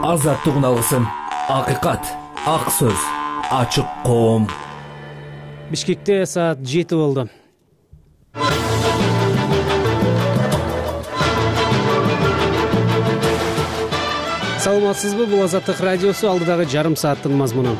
азаттыгын алгысың. Акыйкат, ак сөз, ачык коом. Бишкекте саат 7 болду. Саламатсызбы? Бул Азаттык радиосу, алдыдагы жарым сааттын мазмуну.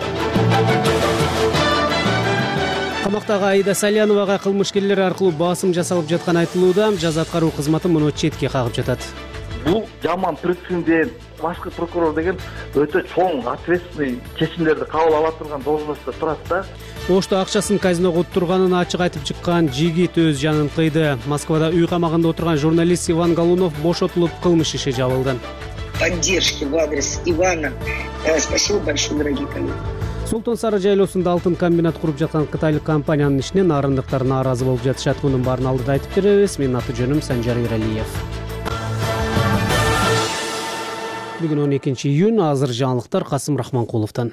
Камактагы Аида Саляновага кылмышкерлер аркылуу басым жасалып жаткан айтылууда. Жаза аткаруу кызматы муну четке кагып жатат. Бул жаман прецедент. Башкы прокурор деген өтө чоң ответственный чечимдерди кабыл ала турган должностьто турат да. Ошто акчасын казиного уттурганын ачык айтып чыккан жигит өз жанын кыйды. Москвада үй камагында отурган журналист Иван Голунов бошотулуп, кылмыш иши жабылды. Поддержки в адрес Ивана. Спасибо большое, дорогие коллеги. Султан Сары жайлоосунда алтын комбинат куруп жаткан кытайлык компаниянын ишине нарындыктар нааразы болуп жатышат. Мунун баарын алдыда айтып беребиз. Менин аты жөнүм Санжар Иралиев. Бүгүн 12-июнь, азыр жаңылыктар Касым Рахманкуловдон.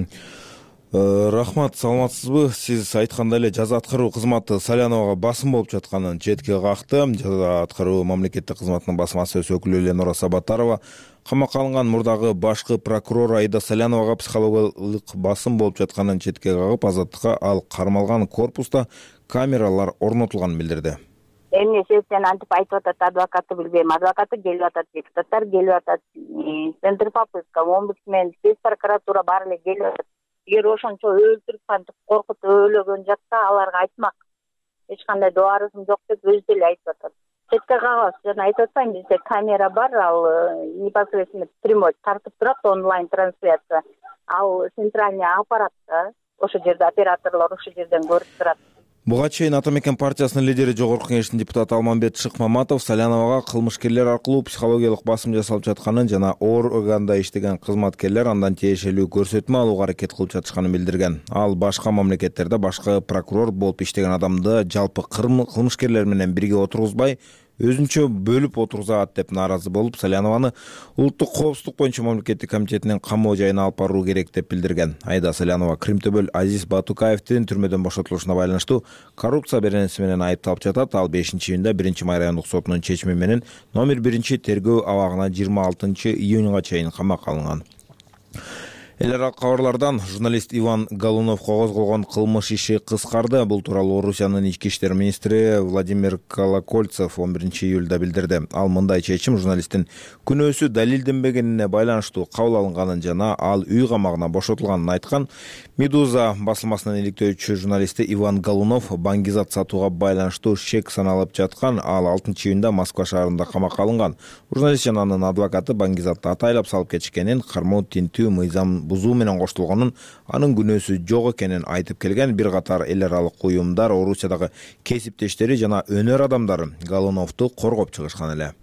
Рахмат, саламатсызбы? Сиз айткандай эле жаза аткаруу кызматы Саляновага басым болуп жатканын четке какты. Жаза аткаруу мамлекеттик кызматынын басма сөз өкүлү Эленора Сабатарова камакка алынган мурдагы башкы прокурор Аида Саляновага психологиялык басым болуп жатканын четке кагып, азаттыкка ал кармалган корпуста камералар орнотулганын билдирди. Эмне себептен антип айтып атат, адвокаты билбейм. Адвокаты келип атат, депутаттар келип атат, центр попытка, омбудсмен, спец прокуратура баары эле келип атат. Эгер ошончо өлтүрүп кантип коркутуп өлөгөн жатса, аларга айтмак. Эч кандай дуарысым жок деп өзү деле айтып атат. Четке кагабыз, жана айтып атпайм, бизде камера бар, ал непосредственно прямой тартып турат, онлайн трансляция. Ал центральный аппаратта, ошол жерде операторлор ошол жерден көрүп турат. Буга чейин Ата Мекен партиясынын лидери, Жогорку Кеңештин депутаты Алмамбет Шыкмаматов Саляновага кылмышкерлер аркылуу психологиялык басым жасалып жатканын жана органда иштеген кызматкерлер андан тиешелүү көрсөтмө алууга аракет кылып жатышканын билдирген. Ал башка мамлекеттерде башкы прокурор болуп иштеген адамды жалпы кылмышкерлер менен бирге отургузбай, өзүнчө бөлүп отургузат деп нааразы болуп, Салянованы улуттук коопсуздук боюнча мамлекеттик комитетинин камоо жайына алып баруу керек деп билдирген. Аида Салянова Кримтөбөл Азиз Батукаевдин түрмөдөн бошотулушуна байланыштуу коррупция беренеси менен айыпталып жатат. Ал 5-июнда 1-май райондук сотунун чечими менен номер 1 тергөө абагына 26-июнга чейин камакка алынган. Эл аралык кабарлардан журналист Иван Голунов козголгон кылмыш иши кыскарды. Бул тууралуу Орусиянын ички иштер министри Владимир Колокольцев 11-июлда билдирди. Ал мындай чечим журналисттин күнөөсү далилденбегенине байланыштуу кабыл алынганын жана ал үй камагына бошотулганын айткан. Медуза басылмасынын иликтөөчү журналисти Иван Голунов баңгизат сатууга байланыштуу шек саналып жаткан. Ал 6-июнда Москва шаарында камакка алынган. Журналист жана анын адвокаты баңгизатты атайлап салып кетишкенин, кармоо, тинтүү, мыйзам бузуу менен коштолгонун, анын күнөөсү жок экенин айтып келген. Бир катар эл аралык уюмдар, Орусиядагы кесиптештери жана өнөр адамдары Голуновду коргоп чыгышкан эле.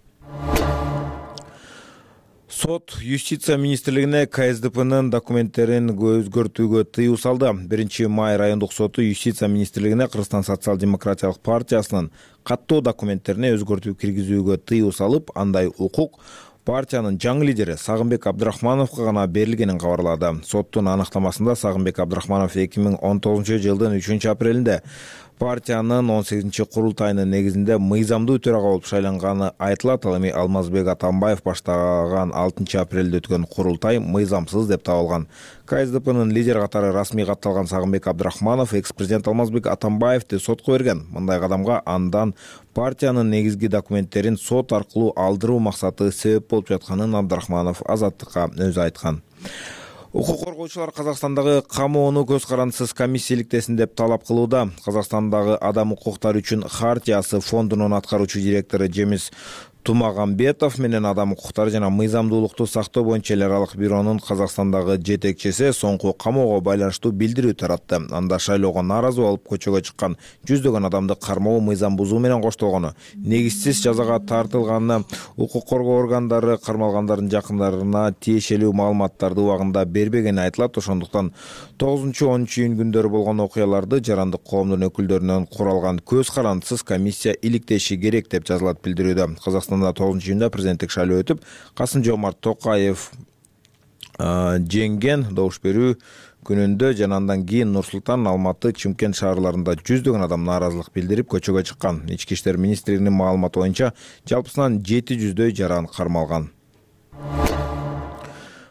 Сот Юстиция министрлигине КСДПнын документтерин өзгөртүүгө тыюу салды. 1-май райондук соту Юстиция министрлигине Кыргызстан социал-демократиялык партиясынын каттоо документтерине өзгөртүү киргизүүгө тыюу салып, андай укук партиянын жаңы лидери Сагынбек Абдрахмановго гана берилгенин кабарлады. Соттун аныктамасында Сагынбек Абдрахманов 2019-жылдын 3-апрелинде партиянын 18-курултайынын негизинде мыйзамдуу төрага болуп шайланганы айтылат. Ал эми Алмазбек Атамбаев баштаган 6-апрелде өткөн курултай мыйзамсыз деп табылган. КСДПнын лидери катары расмий катталган Сагынбек Абдрахманов экс-президент Алмазбек Атамбаевди сотко берген. Мындай кадамга андан партиянын негизги документтерин сот аркылуу алдыруу максаты себеп болуп жатканын Абдрахманов Азаттыкка өзү айткан. Укук коргоочулар Казакстандагы камоону көз карандысыз комиссия иликтесин деп талап кылууда. Казакстандагы адам укуктары үчүн хартиясы фондунун аткаруучу директору Жемис Тумагамбетов менен адам укуктары жана мыйзамдуулукту сактоо боюнча эл аралык бюронун Казакстандагы жетекчиси соңку камоого байланыштуу билдирүү таратты. Анда шайлоого нааразы болуп көчөгө чыккан жүздөгөн адамды кармоо, мыйзам бузуу менен коштолгону, негизсиз жазага тартылганы, укук коргоо органдары кармалгандардын жакындарына тиешелүү маалыматтарды убагында бербегени айтылат. Ошондуктан 9-10 күндөрү болгон окуяларды жарандык коомдун өкүлдөрүнөн куралган көз карандысыз комиссия иликтеши керек деп жазылат билдирүүдө. Казакстанда 9-июнда президенттик шайлоо өтүп, Касым-Жомарт Токаев жеңген. Добуш берүү күнүндө жана андан кийин Нур Султан, Алматы, Чымкент шаарларында жүздөгөн адам нааразылык билдирип көчөгө чыккан. Ички иштер министрлигинин маалыматы боюнча жалпысынан 700дөй жаран кармалган.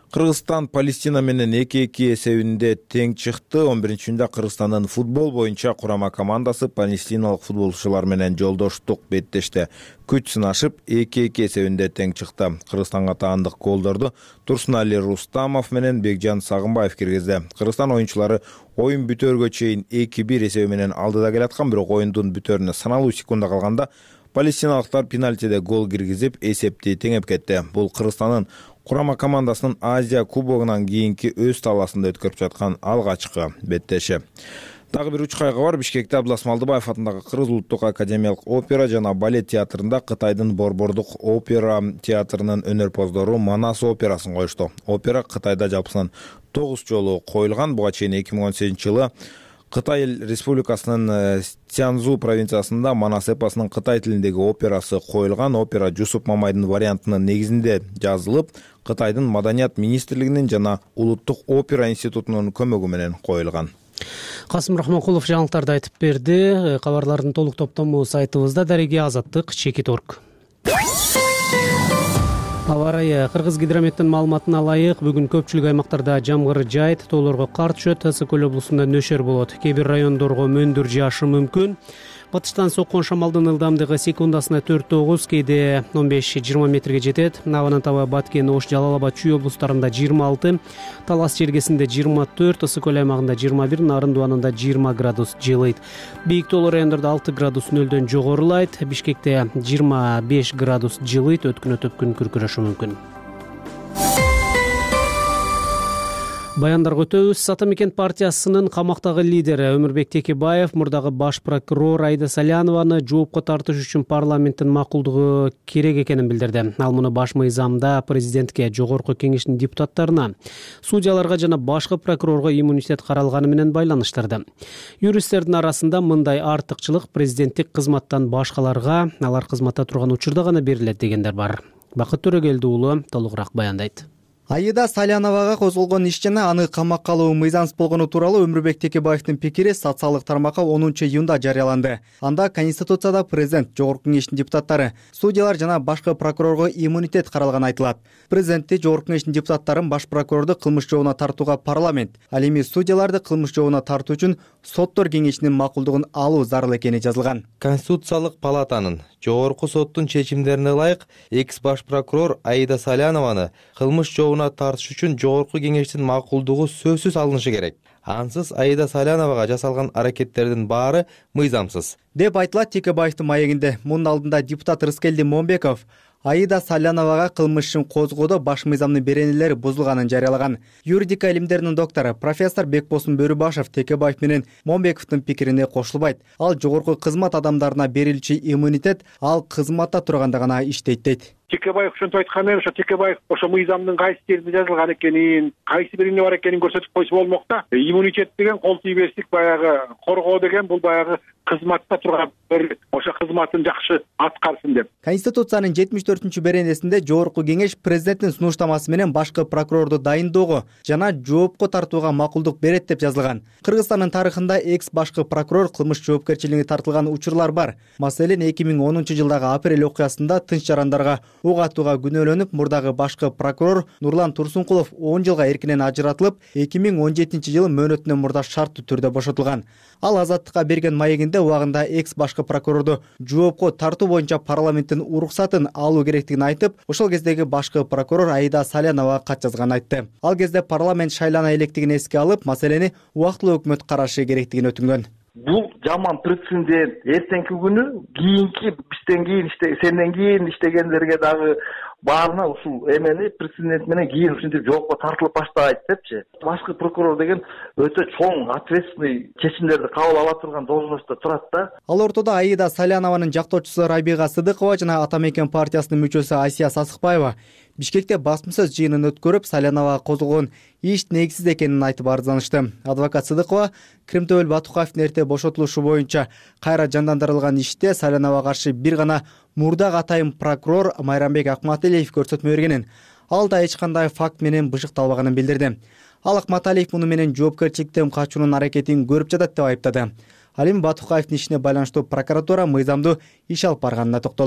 Кыргызстан Палестина менен 2-2 эсебинде тең чыкты. 11-июнда Кыргызстандын футбол боюнча курама командасы палестиналык футболчулар менен жолдоштук беттешти. Күч сынашып 2-2 эсебинде тең чыкты. Кыргызстанга таандык голдорду Турсунали Рустамов менен Бекжан Сагынбаев киргизди. Кыргызстан оюнчулары оюн бүтөргө чейин 2-1 эсеби менен алдыда келаткан, бирок оюндун бүтөрүнө саналуу секунда калганда палестиналыктар пенальтиде гол киргизип эсепти теңеп кетти. Бул Кыргызстандын курама командасынын Азия кубогунан кийинки өз талаасында өткөрүп жаткан алгачкы беттеши. Дагы бир учкай кабар. Бишкекте Абдулас Малдыбаев атындагы Кыргыз улуттук академиялык опера жана балет театрында Кытайдын Борбордук опера театрынын өнөрпоздору Манас операсын коюшту. Опера Кытайда жалпысынан 9 жолу коюлган. Буга чейин 2018-жылы Кытай Республикасынын Цзянзу провинциясында Манас эпосунун кытай тилиндеги операсы коюлган. Опера Жусуп Мамайдын вариантынын негизинде жазылып, Кытайдын Маданият министрлигинин жана Улуттук опера институтунун көмөгү менен коюлган. Касым Рахманкулов жаңылыктарды айтып берди. Кабарлардын толук топтому сайтыбызда. Дареге Азаттык, Чекит.орг. Аба ырайы. Кыргыз гидрометтин маалыматына ылайык, бүгүн көпчүлүк аймактарда жамгыр жаайт, тоолорго кар түшөт, Ысык-Көл облусунда нөшөр болот. Кээ бир райондорго мөндүр жаашы мүмкүн. Батыштан соккон шамалдын ылдамдыгы секундасына 4-9, кээде 15-20 метрге жетет. Абанын табы Баткен, Ош, Жалал Абад, Чүй облустарында 26, Талас жергесинде 24, Ысык-Көл аймагында 21, Нарын Дуанында 20 градус жылыйт. Бийик тоолор райондордо 6 градус нөлдөн жогорулайт. Бишкекте 25 градус жылыйт, өткүнөтөп күн күркүрөшү мүмкүн. Баяндарга өтөбүз. Ата мекен партиясынын камактагы лидери Өмүрбек Текебаев мурдагы баш прокурор Аида Салянованы жоопко тартыш үчүн парламенттин макулдугу керек экенин билдирди. Ал муну баш мыйзамда президентке, жогорку кеңештин депутаттарына, судьяларга жана башкы прокурорго иммунитет каралганы менен байланыштырды. Юристтердин арасында мындай артыкчылык президенттик кызматтан башкаларга, алар кызматта турган учурда гана берилет дегендер бар. Бакыт Төрөгелди уулу толугураак баяндайт. Аида Саляновага козголгон иш жана аны камакка алуу мыйзамсыз болгону тууралуу Өмүрбек Текебаевдин пикири социалдык тармакка 10-июнда жарыяланды. Анда Конституцияда президент, жогорку кеңештин депутаттары, судьялар жана башкы прокурорго иммунитет каралганы айтылат. Президентти, жогорку кеңештин депутаттарын баш прокурорду кылмыш жообуна тартууга парламент, ал эми судьяларды кылмыш жообуна тартуу үчүн соттор кеңешинин макулдугун алуу зарыл экени жазылган. Конституциялык палатанын жогорку соттун чечимдерине ылайык экс баш прокурор Аида Салянованы кылмыш жообуна тартыш үчүн жогорку кеңештин макулдугу сөзсүз алынышы керек. Ансыз Аида Саляновага жасалган аракеттердин баары мыйзамсыз деп айтылат Текебаевдин маегинде. Мунун алдында депутат Рыскелди Момбеков Аида Саляновага кылмыш ишин козгоодо баш мыйзамдын беренелери бузулганын жарыялаган. Юридика илимдеринин доктору профессор Бекбосун Бөрүбашев Текебаев менен Момбековдун пикирине кошулбайт. Ал жогорку кызмат адамдарына берилчү иммунитет ал кызматта турганда гана иштейт дейт. Текебаев ошентип айткан ошо Текебаев ошо мыйзамдын кайсы жеринде жазылган экенин, кайсы биринде бар экенин көрсөтүп койсо болмок да. Иммунитет деген кол тийбестик, баягы коргоо деген бул баягы кызматта турган ошо кызматын жакшы аткарсын деп. Конституциянын 74-чү беренесинде жогорку кеңеш президенттин сунуштамасы менен башкы прокурорду дайындоого жана жоопко тартууга макулдук берет деп жазылган. Кыргызстандын тарыхында экс башкы прокурор кылмыш жоопкерчилигине тартылган учурлар бар. Маселен 2010-жылдагы апрель окуясында тынч жарандарга ок атууга күнөөлөнүп, мурдагы башкы прокурор Нурлан Турсункулов 10 жылга эркинен ажыратылып, 2017-жылы мөөнөтүнөн мурда шарттуу түрдө бошотулган. Ал Азаттыкка берген маегинде убагында экс башкы прокурорду жоопко тартуу боюнча парламенттин уруксатын алуу керектигин айтып, ошол кездеги башкы прокурор Аида Саляновага кат жазганын айтты. Ал кезде парламент шайлана электигин эске алып, маселени убактылуу өкмөт карашы керектигин өтүнгөн. Бул жаман прецедент. Эртеңки күнү кийинки бизден кийин сенден кийин иштегендерге дагы баарына ушул эмени прецедент менен кийин ушинтип жоопко тартылып баштайт депчи. Башкы прокурор деген өтө чоң ответственный чечимдерди кабыл ала турган должностто турат да. Ал ортодо Аида Салянованын жактоочусу Рабига Сыдыкова жана Ата мекен партиясынын мүчөсү Асия Сасыкбаева Бишкекте басма сөз жыйынын өткөрүп, Саляновага козголгон иш негизсиз экенин айтып арызданышты. Адвокат Сыдыкова Кримтөбөл Батукаевдин эрте бошотулушу боюнча кайра жандандырылган иште Саляновага каршы бир гана мурдагы атайын прокурор Майрамбек Акматалиев көрсөтмө бергенин, ал да эч кандай факт менен бышыкталбаганын билдирди. Ал Акматалиев муну менен жоопкерчиликтен качуунун аракетин көрүп жатат деп айыптады. Ал эми Батукаевдин ишине байланыштуу прокуратура мыйзамдуу иш алып барганына токтолду.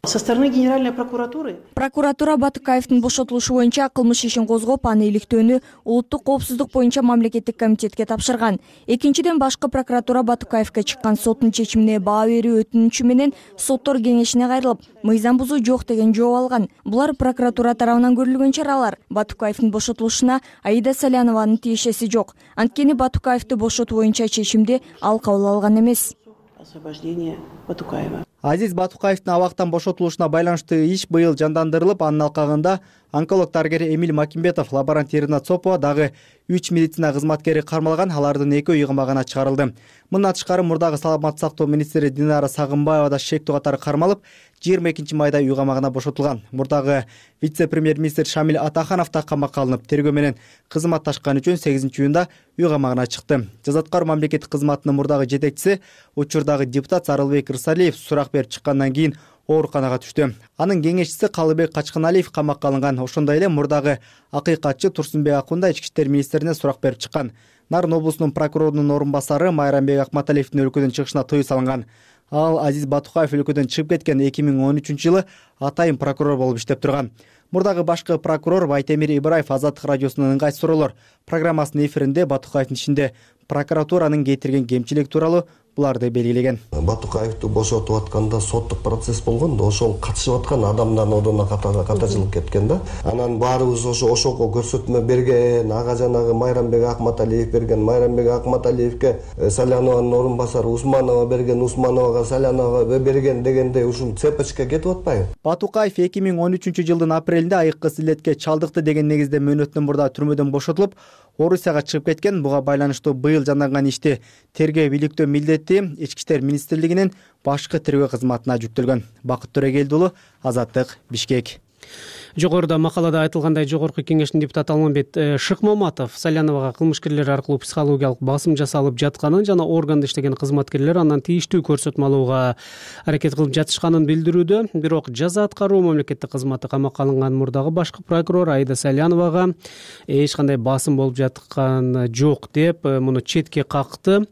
Со стороны Генеральной прокуратуры Прокуратура Батукаевдин бошотулушу боюнча кылмыш ишин козгоп, аны иликтөөнү улуттук коопсуздук боюнча мамлекеттик комитетке тапшырган. Экинчиден, башкы прокуратура Батукаевге чыккан соттун чечимине баа берүү өтүнүчү менен соттор кеңешине кайрылып, мыйзам бузуу жок деген жооп алган. Булар прокуратура тарабынан көрүлгөн чаралар. Батукаевдин бошотулушуна Аида Салянованын тиешеси жок. Анткени Батукаевди бошотуу боюнча чечимди ал кабыл алган эмес. освобождение Батукаева. Азиз Батукаевдин абактан бошотулушуна байланыштуу иш быйыл жандандырылып, анын алкагында онколог дарыгер Эмиль Макимбетов, лаборант Ирина Цопова, дагы 3 медицина кызматкери кармалган, алардын 2 үй камагына чыгарылды. Мындан тышкары мурдагы саламаттык сактоо министри Динара Сагынбаева да шектүү катары кармалып, 22 майда үй камагына бошотулган. Мурдагы вице-премьер-министр Шамиль Атаханов да камакка алынып, тергөө менен кызматташкан үчүн 8-июнда үй камагына чыкты. Жазаткар мамлекеттик кызматынын мурдагы жетекчиси, учурдагы депутат Сарылбек Рысалиев сурак берип чыккандан кийин ооруканага түштү. Анын кеңешчиси Калыбек Качканалиев камакка алынган. Ошондой эле мурдагы акыйкатчы Турсунбек Акунда ички иштер министрине сурак берип чыккан. Нарын облусунун прокурорунун орун басары Майрамбек Акматалиевдин өлкөдөн чыгышына тыюу салынган. Ал Азиз Батукаев өлкөдөн чыгып кеткен 2013-жылы атайын прокурор болуп иштеп турган. Мурдагы башкы прокурор Байтемир Ибраев Азаттык радиосунун ыңгай суроолор программасынын эфиринде Батукаевдин ишинде прокуратуранын кетирген кемчилик тууралуу буларды белгилеген. Батукаевди бошотуп атканда соттук процесс болгон да, ошол катышып аткан адамдардын ордуна катачылык кеткен да. Анан баарыбыз ошого көрсөтмө берген, ага жанагы Майрамбек Акматалиев берген, Майрамбек Акматалиевге Салянованын орун басары Усманова берген, Усмановага Салянова берген дегендей ушул цепочка кетип атпайбы? Батукаев 2013-жылдын апрелинде айыккы силетке чалдыкты деген негизде мөөнөттөн мурда түрмөдөн бошотулуп, Орусияга чыгып кеткен. Буга байланыштуу быйыл жанданган ишти тергөө бийликтөө милдети Ички иштер министрлигинин башкы тергөө кызматына жүктөлгөн. Бакыт Төрегелди уулу, Азаттык, Бишкек. Жогоруда макалада айтылгандай, жогорку кеңештин депутаты Алмамбет Шыкмаматов Саляновага кылмышкерлер аркылуу психологиялык басым жасалып жатканын жана органда иштеген кызматкерлер андан тийиштүү көрсөтмө алууга аракет кылып жатышканын билдирүүдө. Бирок жаза аткаруу мамлекеттик кызматы камакка алынган мурдагы башкы прокурор Аида Саляновага эч кандай басым болуп жаткан жок деп муну четке какты.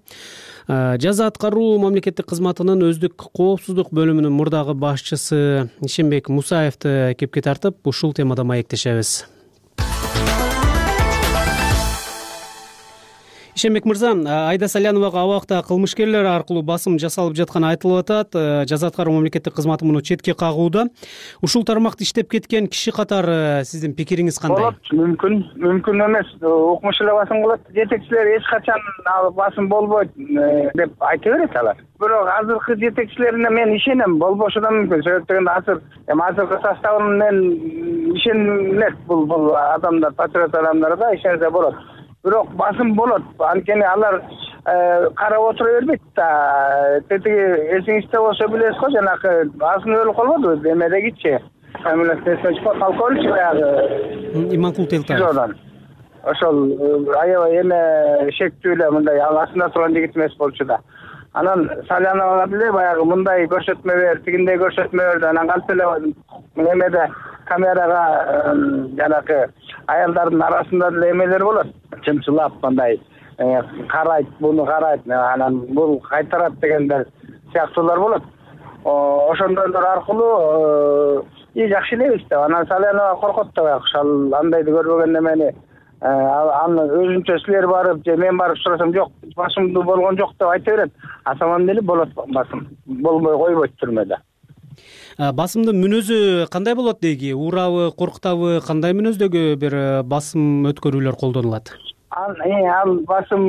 Жаза аткаруу мамлекеттик кызматынын өздүк коопсуздук бөлүмүнүн мурдагы башчысы Ишенбек Мусаевди кепке тартып, ушул темада маектешебиз. Ишенбек мырза, Аида Саляновага абакта кылмышкерлер аркылуу басым жасалып жатканы айтылып атат. Жаза аткаруу мамлекеттик кызматы муну четке кагууда. Ушул тармакта иштеп кеткен киши катары сиздин пикириңиз кандай? Мүмкүн эмес. Укмуш эле басым кылат. Жетекчилер эч качан басым болбойт деп айта берет алар. Бирок азыркы жетекчилерине мен ишенем, болбошу да мүмкүн. Себеп дегенде азыркы составын мен ишенет бул адамдар, патриот адамдар да ишенсе болот. Бирок басым болот. Анткени алар карап отура бербейт да. Тетиги эсиңизде болсо билесиз го, жанакы азын өлүп калбадыбы эмедегичи. Полковник баягы Иманкул Телтаев. Ошол аябай эме шектүү эле мындай астында турган жигит эмес болчу да. Анан Саляновага деле баягы мындай көрсөтмө бер, тигиндей көрсөтмө берди. Анан кантип эле эмеде камерага жанакы аялдардын арасында деле эмелер болот. Чымчылап мындай карайт, буну карайт, анан бул кайтарат дегендер сыяктуулар болот. Ошондойлор аркылуу жакшы элебиз да. Анан Салянова коркот да баягы ошол андайды көрбөгөн эмени аны өзүнчө силер барып же мен барып сурасам жок, басымдуу болгон жок деп айта берет. А саман деле болот басым. Болбой койбойт түрмөдө. Басымдын мүнөзү кандай болот деги? Урабы, коркутабы, кандай мүнөздөгү бир басым өткөрүүлөр колдонулат? Ал басым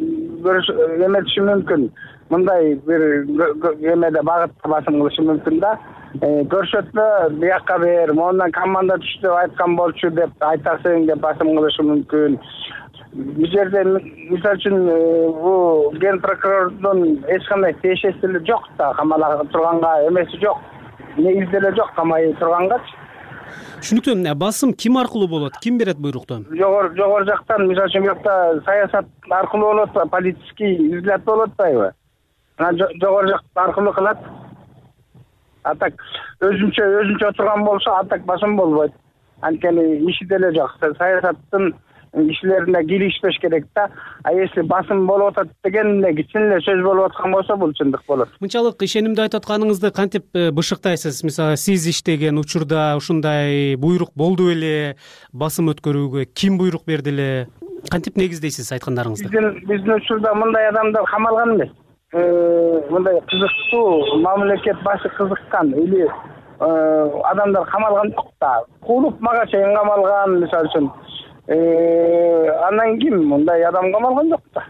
эметиши мүмкүн. Мындай бир эмеде багытта басым кылышы мүмкүн да. Көрсөтмө биякка бер, мондан команда түштү деп айткан болчу деп айтасың деп басым кылышы мүмкүн. Бул жерде мисалы үчүн бул ген прокурордун эч кандай тиешеси жок да, камала турганга эмеси жок. Негизде эле жок камай тургангачы. Түшүнүктүү. Басым ким аркылуу болот? Ким берет буйрукту? Жогору жактан, мисалы үчүн бuyukta саясат аркылуу болот, политический взгляд болот атпайбы? Анан жогору жак аркылуу кылат. А так өзүнчө турган болсо, а так басым болбойт. Анткени иши деле жок. Саясаттын кишилерине кийлигишпеш керек да. А если басым болуп атат деген эле кичине эле сөз болуп аткан болсо бул чындык болот. Мынчалык ишенимдүү айтып атканыңызды кантип бышыктайсыз? Мисалы сиз иштеген учурда ушундай буйрук болду беле? Басым өткөрүүгө ким буйрук берди эле? Кантип негиздейсиз айткандарыңызды? Биздин учурда мындай адамдар камалган эмес. Мындай кызыктуу мамлекет башы кызыккан или адамдар камалган жок да. Кулуп мага чейин камалган, мисалы үчүн. Андан ким мындай адам камалган жок да.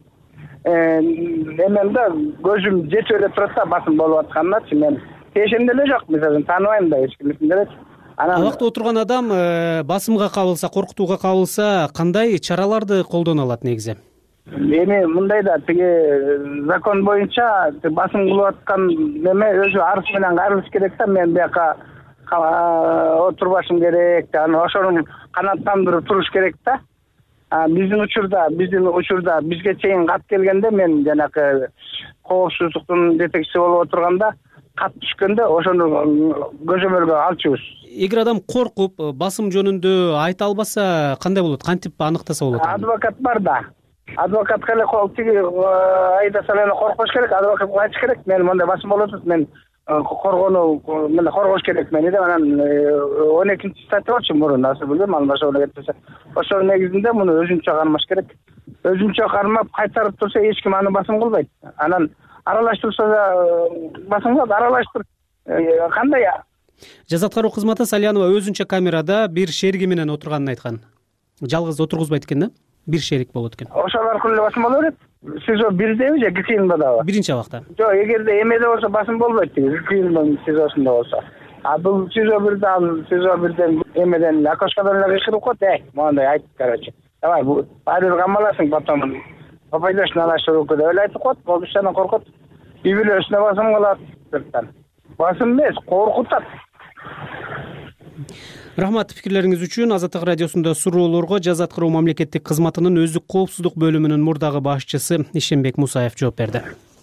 Мен да көзүм жетип эле турат да басым болуп атканначы мен тиешем деле жок, мисалы тааныбайм да эч кимдикин делечи. Абакта отурган адам басымга кабылса, коркутууга кабылса, кандай чараларды колдоно алат негизи? Эми мындай да тиги закон боюнча басым кылып аткан неме өзү арыз менен кайрылыш керек да. Мен бияка отурбашым керек да. Аны ошону канааттандырып туруш керек да. Биздин учурда бизге чейин кат келгенде мен жанакы коопсуздуктун жетекчиси болуп отурганда кат түшкөндө ошону көзөмөлгө алчубуз. Эгер адам коркуп басым жөнүндө айта албаса кандай болот? Кантип аныктаса болот? Адвокат бар да. Адвокатка эле тиги Аида Салянова коркпош керек, адвокатка айтыш керек. Мен мындай басым болуп атат, мен коргош керек мени деп анан 12-чи статья болчу мурун, азыр билбейм, ал ошону кетпесе. Ошонун негизинде муну өзүнчө кармаш керек. Өзүнчө кармап кайтарып турса эч ким аны басым кылбайт. Анан аралаштырса да басым кылат, аралаштыр. Кандай? Жаза аткаруу кызматы Салянова өзүнчө камерада бир шериги менен отурганын айткан. Жалгыз отургузбайт экен да? Бир шерик болот экен. Ошол аркылуу эле басым боло берет. СИЗО 1деби же ГКИНда дабы? Биринчи абакта. Жок, эгерде эмеде болсо басым болбойт, ГКИНдын СИЗОсунда болсо. Бул СИЗО 1де, ал СИЗО 1ден эмеден окошкадан эле кыйкырып коет, мондай айт, короче. Давай, баары камаласың, потом попадешь на нашу руку деп эле айтып коет, болушунан коркот. Үй-бүлөсүнө басым кылат. Басым эмес, коркутат. Рахмат пикирлериңиз үчүн. Азаттык радиосунда суроолорго жаза аткаруу мамлекеттик кызматынын өздүк коопсуздук бөлүмүнүн мурдагы башчысы Ишенбек Мусаев жооп берди.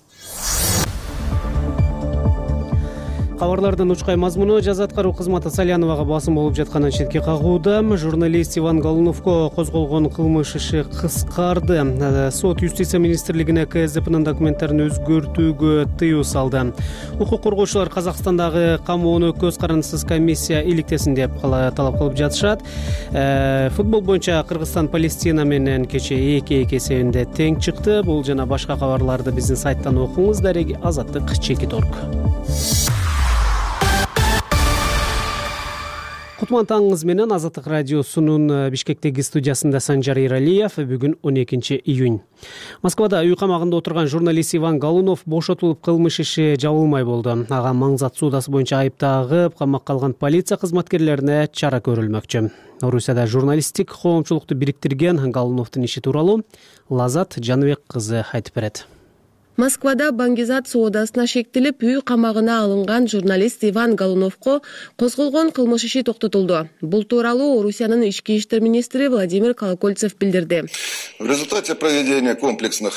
Кабарлардын учкай мазмуну: жаза аткаруу кызматы Саляновага басым болуп жатканын четке кагууда. Журналист Иван Голуновго козголгон кылмыш иши кыскарды. Сот Юстиция министрлигине КСДПнын документтерин өзгөртүүгө тыюу салды. Укук коргоочулар Казакстандагы камоону көз карандысыз комиссия иликтесин деп талап кылып жатышат. Футбол боюнча Кыргызстан Палестина менен кече 2-2 эсебинде тең чыкты. Бул жана башка кабарларды биздин сайттан окуңуз. Дареги Азаттык.org. Кутман таңыңыз менен. Азаттык радиосунун Бишкектеги студиясында Санжар Иралиев. Бүгүн 12 июнь. Москвада үй камагында отурган журналист Иван Голунов бошотулуп кылмыш иши жабылмай болду. Ага Маңзат суудасы боюнча айып тагып, камакка алган полиция кызматкерлерине чара көрүлмөкчү. Орусияда журналисттик коомчулукту бириктирген Голуновдун иши тууралуу Лазат Жаныбек кызы айтып берет. Москвада Баңгизат соодасына шектелип үй камагына алынган журналист Иван Голуновго козголгон кылмыш иши токтотулду. Бул тууралуу Орусиянын ички иштер министри Владимир Колокольцев билдирди. В результате проведения комплексных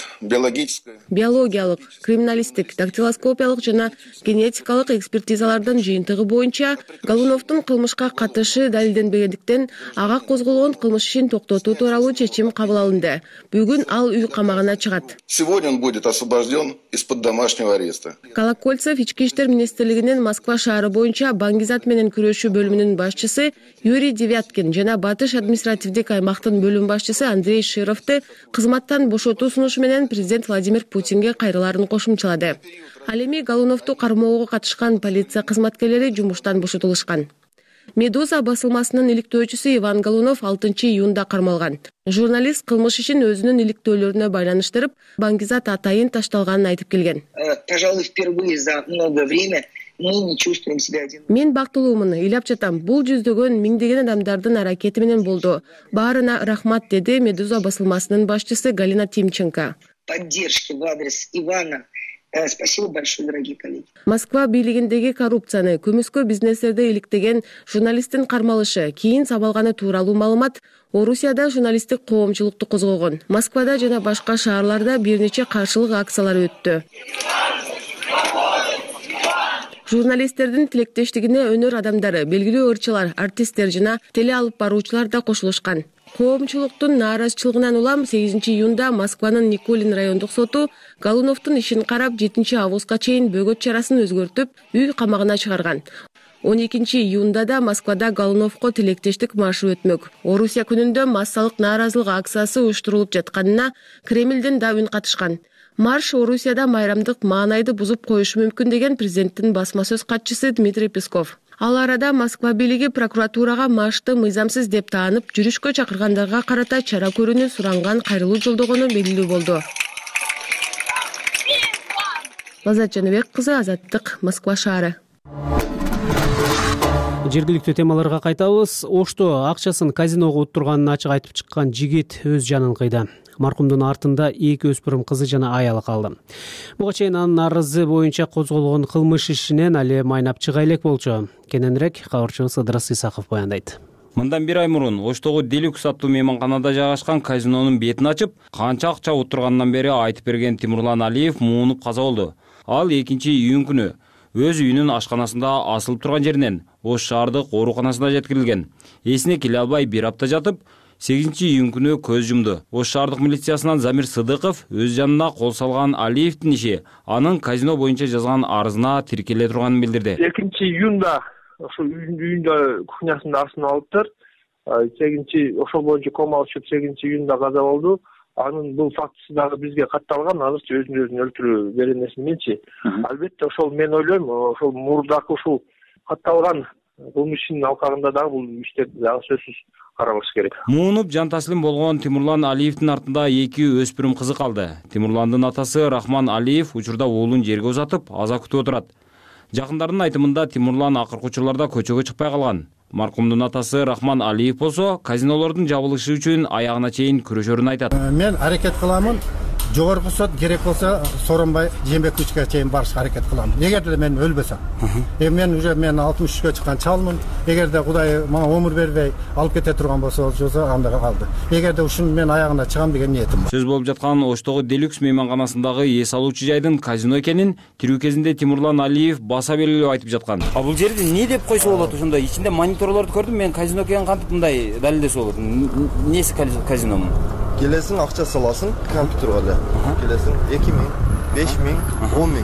биологиялык, криминалисттик, дактилоскопиялык жана генетикалык экспертизалардын жыйынтыгы боюнча Голуновдун кылмышка катышы далилденбегендиктен ага козголгон кылмыш ишин токтотуу тууралуу чечим кабыл алынды. Бүгүн ал үй камагына чыгат. Сегодня он будет освобожден из-под домашнего ареста. Колокольцев ички иштер министрлигинин Москва шаары боюнча Баңгизат менен күрөшүү бөлүмүнүн башчысы Юрий Девяткин жана Батыш административдик аймактын бөлүм башчысы Андрей Шировду кызматтан бошотуу сунушу менен президент Владимир Путинге кайрыларын кошумчалады. Ал эми Голуновду кармоого катышкан полиция кызматкерлери жумуштан бошотулушкан. Медуза басылмасынын иликтөөчүсү Иван Голунов 6 июнда кармалган. Журналист кылмыш ишин өзүнүн иликтөөлөрүнө байланыштырып, Баңгизат атайын ташталганын айтып келген. Пожалуй, впервые за много время мы не чувствуем себя одинокими. Мен бактылуумун, ыйлап жатам. Бул жүздөгөн, миңдеген адамдардын аракети менен болду. Баарына рахмат, деди Медуза басылмасынын башчысы Галина Тимченко. Поддержки в адрес Ивана. Спасибо большое, дорогие коллеги. Москва бийлигиндеги коррупцияны, көмүскө бизнестерди иликтеген журналисттин кармалышы, кийин сабалганы тууралуу маалымат Орусияда журналисттик коомчулукту козгогон. Москвада жана башка шаарларда бир нече каршылык акциялар өттү. Журналисттердин тилектештигине өнөр адамдары, белгилүү ырчылар, артисттер жана теле алып баруучулар да кошулушкан. Коомчулуктун нааразычылыгынан улам 8 июнда Москванын Никулин райондук соту Голуновдун ишин карап 7 августка чейин бөгөт чарасын өзгөртүп, үй камагына чыгарган. 12 июнда да Москвада Голуновго тилектештик маршы өтмөк. Орусия күнүндө массалык нааразылык акциясы уюштурулуп жатканына Кремлден да үн катышкан. Марш Орусияда майрамдык маанайды бузуп коюшу мүмкүн деген президенттин басма сөз катчысы Дмитрий Песков. Ал арада Москва бийлиги прокуратурага маршты мыйзамсыз деп таанып, жүрүшкө чакыргандарга карата чара көрүүнү суранган кайрылуу жолдогону белгилүү болду. Лаззат Жаныбек кызы, Азаттык, Москва шаары. Жергиликтүү темаларга кайтабыз. Ошто акчасын казиного уттурганын ачык айтып чыккан жигит өз жанын кыйды. Маркумдун артында 2 өспүрүм кызы жана аялы калды. Буга чейин анын арызы боюнча козголгон кылмыш ишинен али майнап чыга элек болчу. Кененирээк кабарчыбыз Ыдырыс Исаков баяндайт. Мындан 1 ай мурун Оштогу Делюкс аттуу мейманканада жайгашкан казинонун бетин ачып, канча акча уттургандан бери айтып берген Тимурлан Алиев муунуп каза болду. Ал 2 июнь күнү өз үйүнүн ашканасында асылып турган жеринен Ош шаардык ооруканасына жеткирилген. Эсине келе албай 1 апта жатып, 8 июнь күнү көз жумду. Ош шаардык милициясынан Замир Сыдыков өз жанына кол салган Алиевдин иши анын казино боюнча жазган арызына тиркеле турганын билдирди. 2 июнда ошо үйүндө кухнясында арсын алыптыр. 8 ошол боюнча кома алышып 8 июнда каза болду. Анын бул фактысы дагы бизге катталган, азырча өзүн өлтүрүү беренеси менчи. Албетте ошол мен ойлойм, ошол мурдакы ушул катталган кылмыш ишинин алкагында дагы бул иштерди дагы сөзсүз каралыш керек. Муунуп жан таслим болгон Тимурлан Алиевдин артында 2 өспүрүм кызы калды. Тимурландын атасы Рахман Алиев учурда уулун жерге узатып, аза күтүп отурат. Жакындардын айтымында Тимурлан акыркы учурларда көчөгө чыкпай калган. Маркумдун атасы Рахман Алиев болсо, казинолордун жабылышы үчүн аягына чейин күрөшөрүн айтат. Мен аракет кыламын. Жогорку сот керек болсо соронбай жембекке чейин барышка аракет кылам. Эгерде мен өлбөсөм. Мен уже 63гө чыккан чалмын. Эгерде Кудай мага өмүр бербей алып кете турган болсо, анда калды. Эгерде ушун мен аягына чыгам деген ниетим бар. Сөз болуп жаткан Оштогу Делюкс мейманканасындагы эс алуучу жайдын казино экенин тирүү кезинде Тимурлан Алиев баса белгилеп айтып жаткан. А бул жерди эмне деп койсо болот ушунда? Ичинде мониторлорду көрдүм, мен казино экенин кантип мындай далилдесе болот? Эмнеси казиномун? Келесиң акча саласың компьютерге эле. Келесиң 2000, 5000, 10000.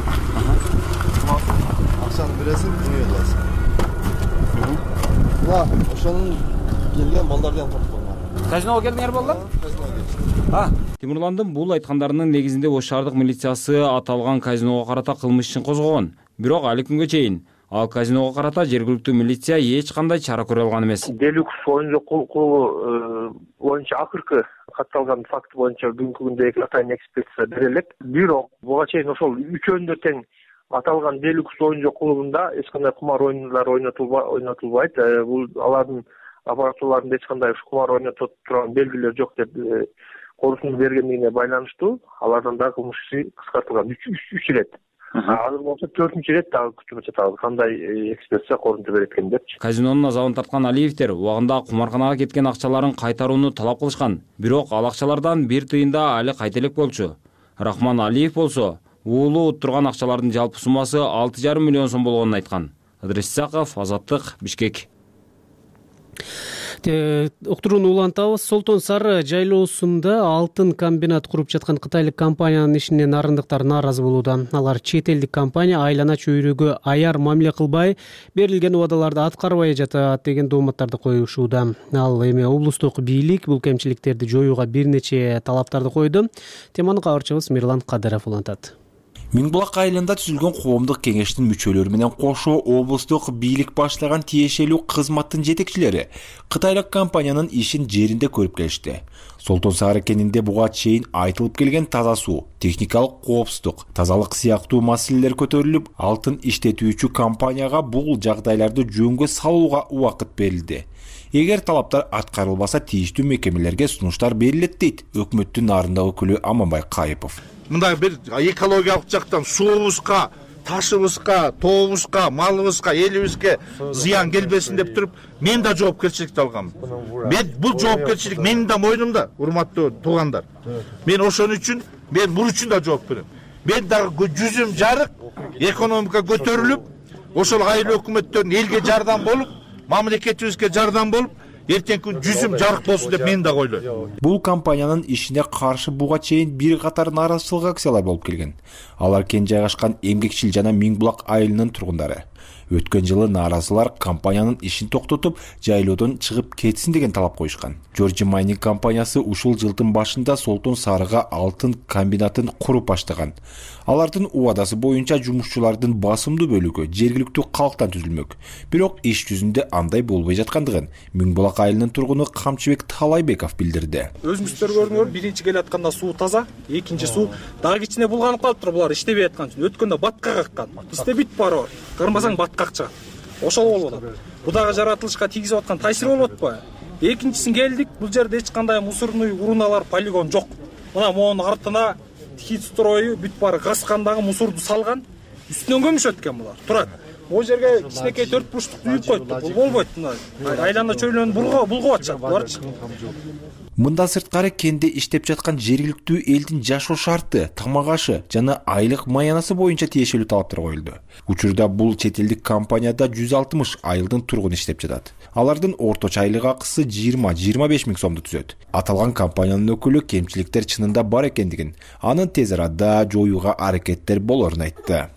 Акчаны бересиң, үйгө аласың. Ла, ошонун келген балдарды ham тартып койгон. Казиного келдиңер балдар? Тимурландын бул айткандарынын негизинде Ош шаардык милициясы аталган казиного карата кылмыш ишин козгогон. Бирок али күнгө чейин ал казиного карата жергиликтүү милиция эч кандай чара көрө алган эмес. Делюкс оюн-жок клубу боюнча акыркы катталган факт боюнча бүгүнкү күндө экратайн экспертиза бере элек. Бирок буга чейин ошол үчөөндө тең аталган Делюкс оюн-жок клубунда эч кандай кумар оюндар ойнотулбайт. Бул алардын аппаратураларында эч кандай кумар ойнотуп турган белгилер жок деп корусун бергендигине байланыштуу алардан да кылмыш иши кыскартылган 3 ирет. Азыр болсо 4-чү ирет дагы күтүп жатабыз. Кандай экспертиза корунту берет экен депчи. Казинонун азабын тарткан Алиевдер убагында кумарканага кеткен акчаларын кайтарууну талап кылышкан. Бирок ал акчалардан бир тыйын да али кайта элек болчу. Рахман Алиев болсо, уулу уттурган акчалардын жалпы суммасы 6,5 миллион сом болгонун айткан. Ыдырыс Исаков, Азаттык, Бишкек. Уктурууну улантабыз. Солтон Сары жайлоосунда алтын комбинат куруп жаткан кытайлык компаниянын ишинен арындыктар нааразы болууда. Алар чет элдик компания айлана чөйрөгө аяр мамиле кылбай, берилген убадаларды аткарбай жатат деген дооматтарды коюшууда. Ал эми облустук бийлик бул кемчиликтерди жоюуга бир нече талаптарды койду. Теманы кабарчыбыз Мирлан Кадыров улантат. Миңбулак айылында түзүлгөн коомдук кеңештин мүчөлөрү менен кошо облустук бийлик баштаган тиешелүү кызматтын жетекчилери кытайлык компаниянын ишин жеринде көрүп келишти. Солтон Сары кенинде буга чейин айтылып келген таза суу, техникалык коопсуздук, тазалык сыяктуу маселелер көтөрүлүп, алтын иштетүүчү компанияга бул жагдайларды жөнгө салууга убакыт берилди. Эгер талаптар аткарылбаса, тийиштүү мекемелерге сунуштар берилет дейт өкмөттүн нарында өкүлү Аманбай Кайыпов. Мындай бир экологиялык жактан суубузга, ташыбызга, тообузга, малыбызга, элибизге зыян келбесин деп туруп, мен да жоопкерчиликти алгам. Мен бул жоопкерчилик менин да мойнумда, урматтуу туугандар. Мен ошон үчүн, мен бул үчүн да жооп берем. Мен дагы жүзүм жарык, экономика көтөрүлүп, ошол айыл өкмөттөрүн элге жардам болуп, мамлекетибизге жардам болуп, эртеңки жүзүм жарык болсун деп мен да ойлойм. Бул компаниянын ишине каршы буга чейин бир катар нааразычылык акциялар болуп келген. Алар кен жайгашкан Эмгекчил жана Миңбулак айылынын тургундары. Өткөн жылы нааразылар компаниянын ишин токтотуп, жайлоодон чыгып кетсин деген талап коюшкан. Georgia Mining компаниясы ушул жылдын башында Солтон Сарыга алтын комбинатын куруп баштаган. Алардын убадасы боюнча жумушчулардын басымдуу бөлүгү жергиликтүү калктан түзүлмөк. Бирок иш жүзүндө андай болбой жаткандыгын Миңбулак айылынын тургуну Камчыбек Талайбеков билдирди. Өзүңүздөр көрдүңөр, биринчи келатканда суу таза, экинчи суу дагы кичине булганып калыптыр, булар иштебей аткан үчүн. Өткөндө батка каккан. Бизде бүт бар. Кырмасаң батка чыгат. Ошол болуп атат. Бу дагы жаратылышка тийгизип аткан таасир болуп атпайбы? Экинчисин келдик, бул жерде эч кандай мусорный уруналар, полигон жок. Мына монун артына хит-строю бүт бары гаскандагы мусорду салган, үстүнөн көмүшөт экен булар. Турат. Могу жерге кичинекей 4 бурчтук үйүп койду. Бул болбойт. Айлана чөйлөнүп булгап атышат буларчы. Мында сырткары кенде иштеп жаткан жергиликтүү элдин жашоо шарты, тамак ашы жана айлык маянасы боюнча тиешелүү талаптар коюлду. Учурда бул чет элдик компанияда 160 айылдын тургуну иштеп жатат. Алардын орточо айлык акысы 20-25 миң сомду түзөт. Аталган компаниянын өкүлү кемчиликтер чынында бар экендигин, анын тез арада жоюуга аракеттер болорун айтты.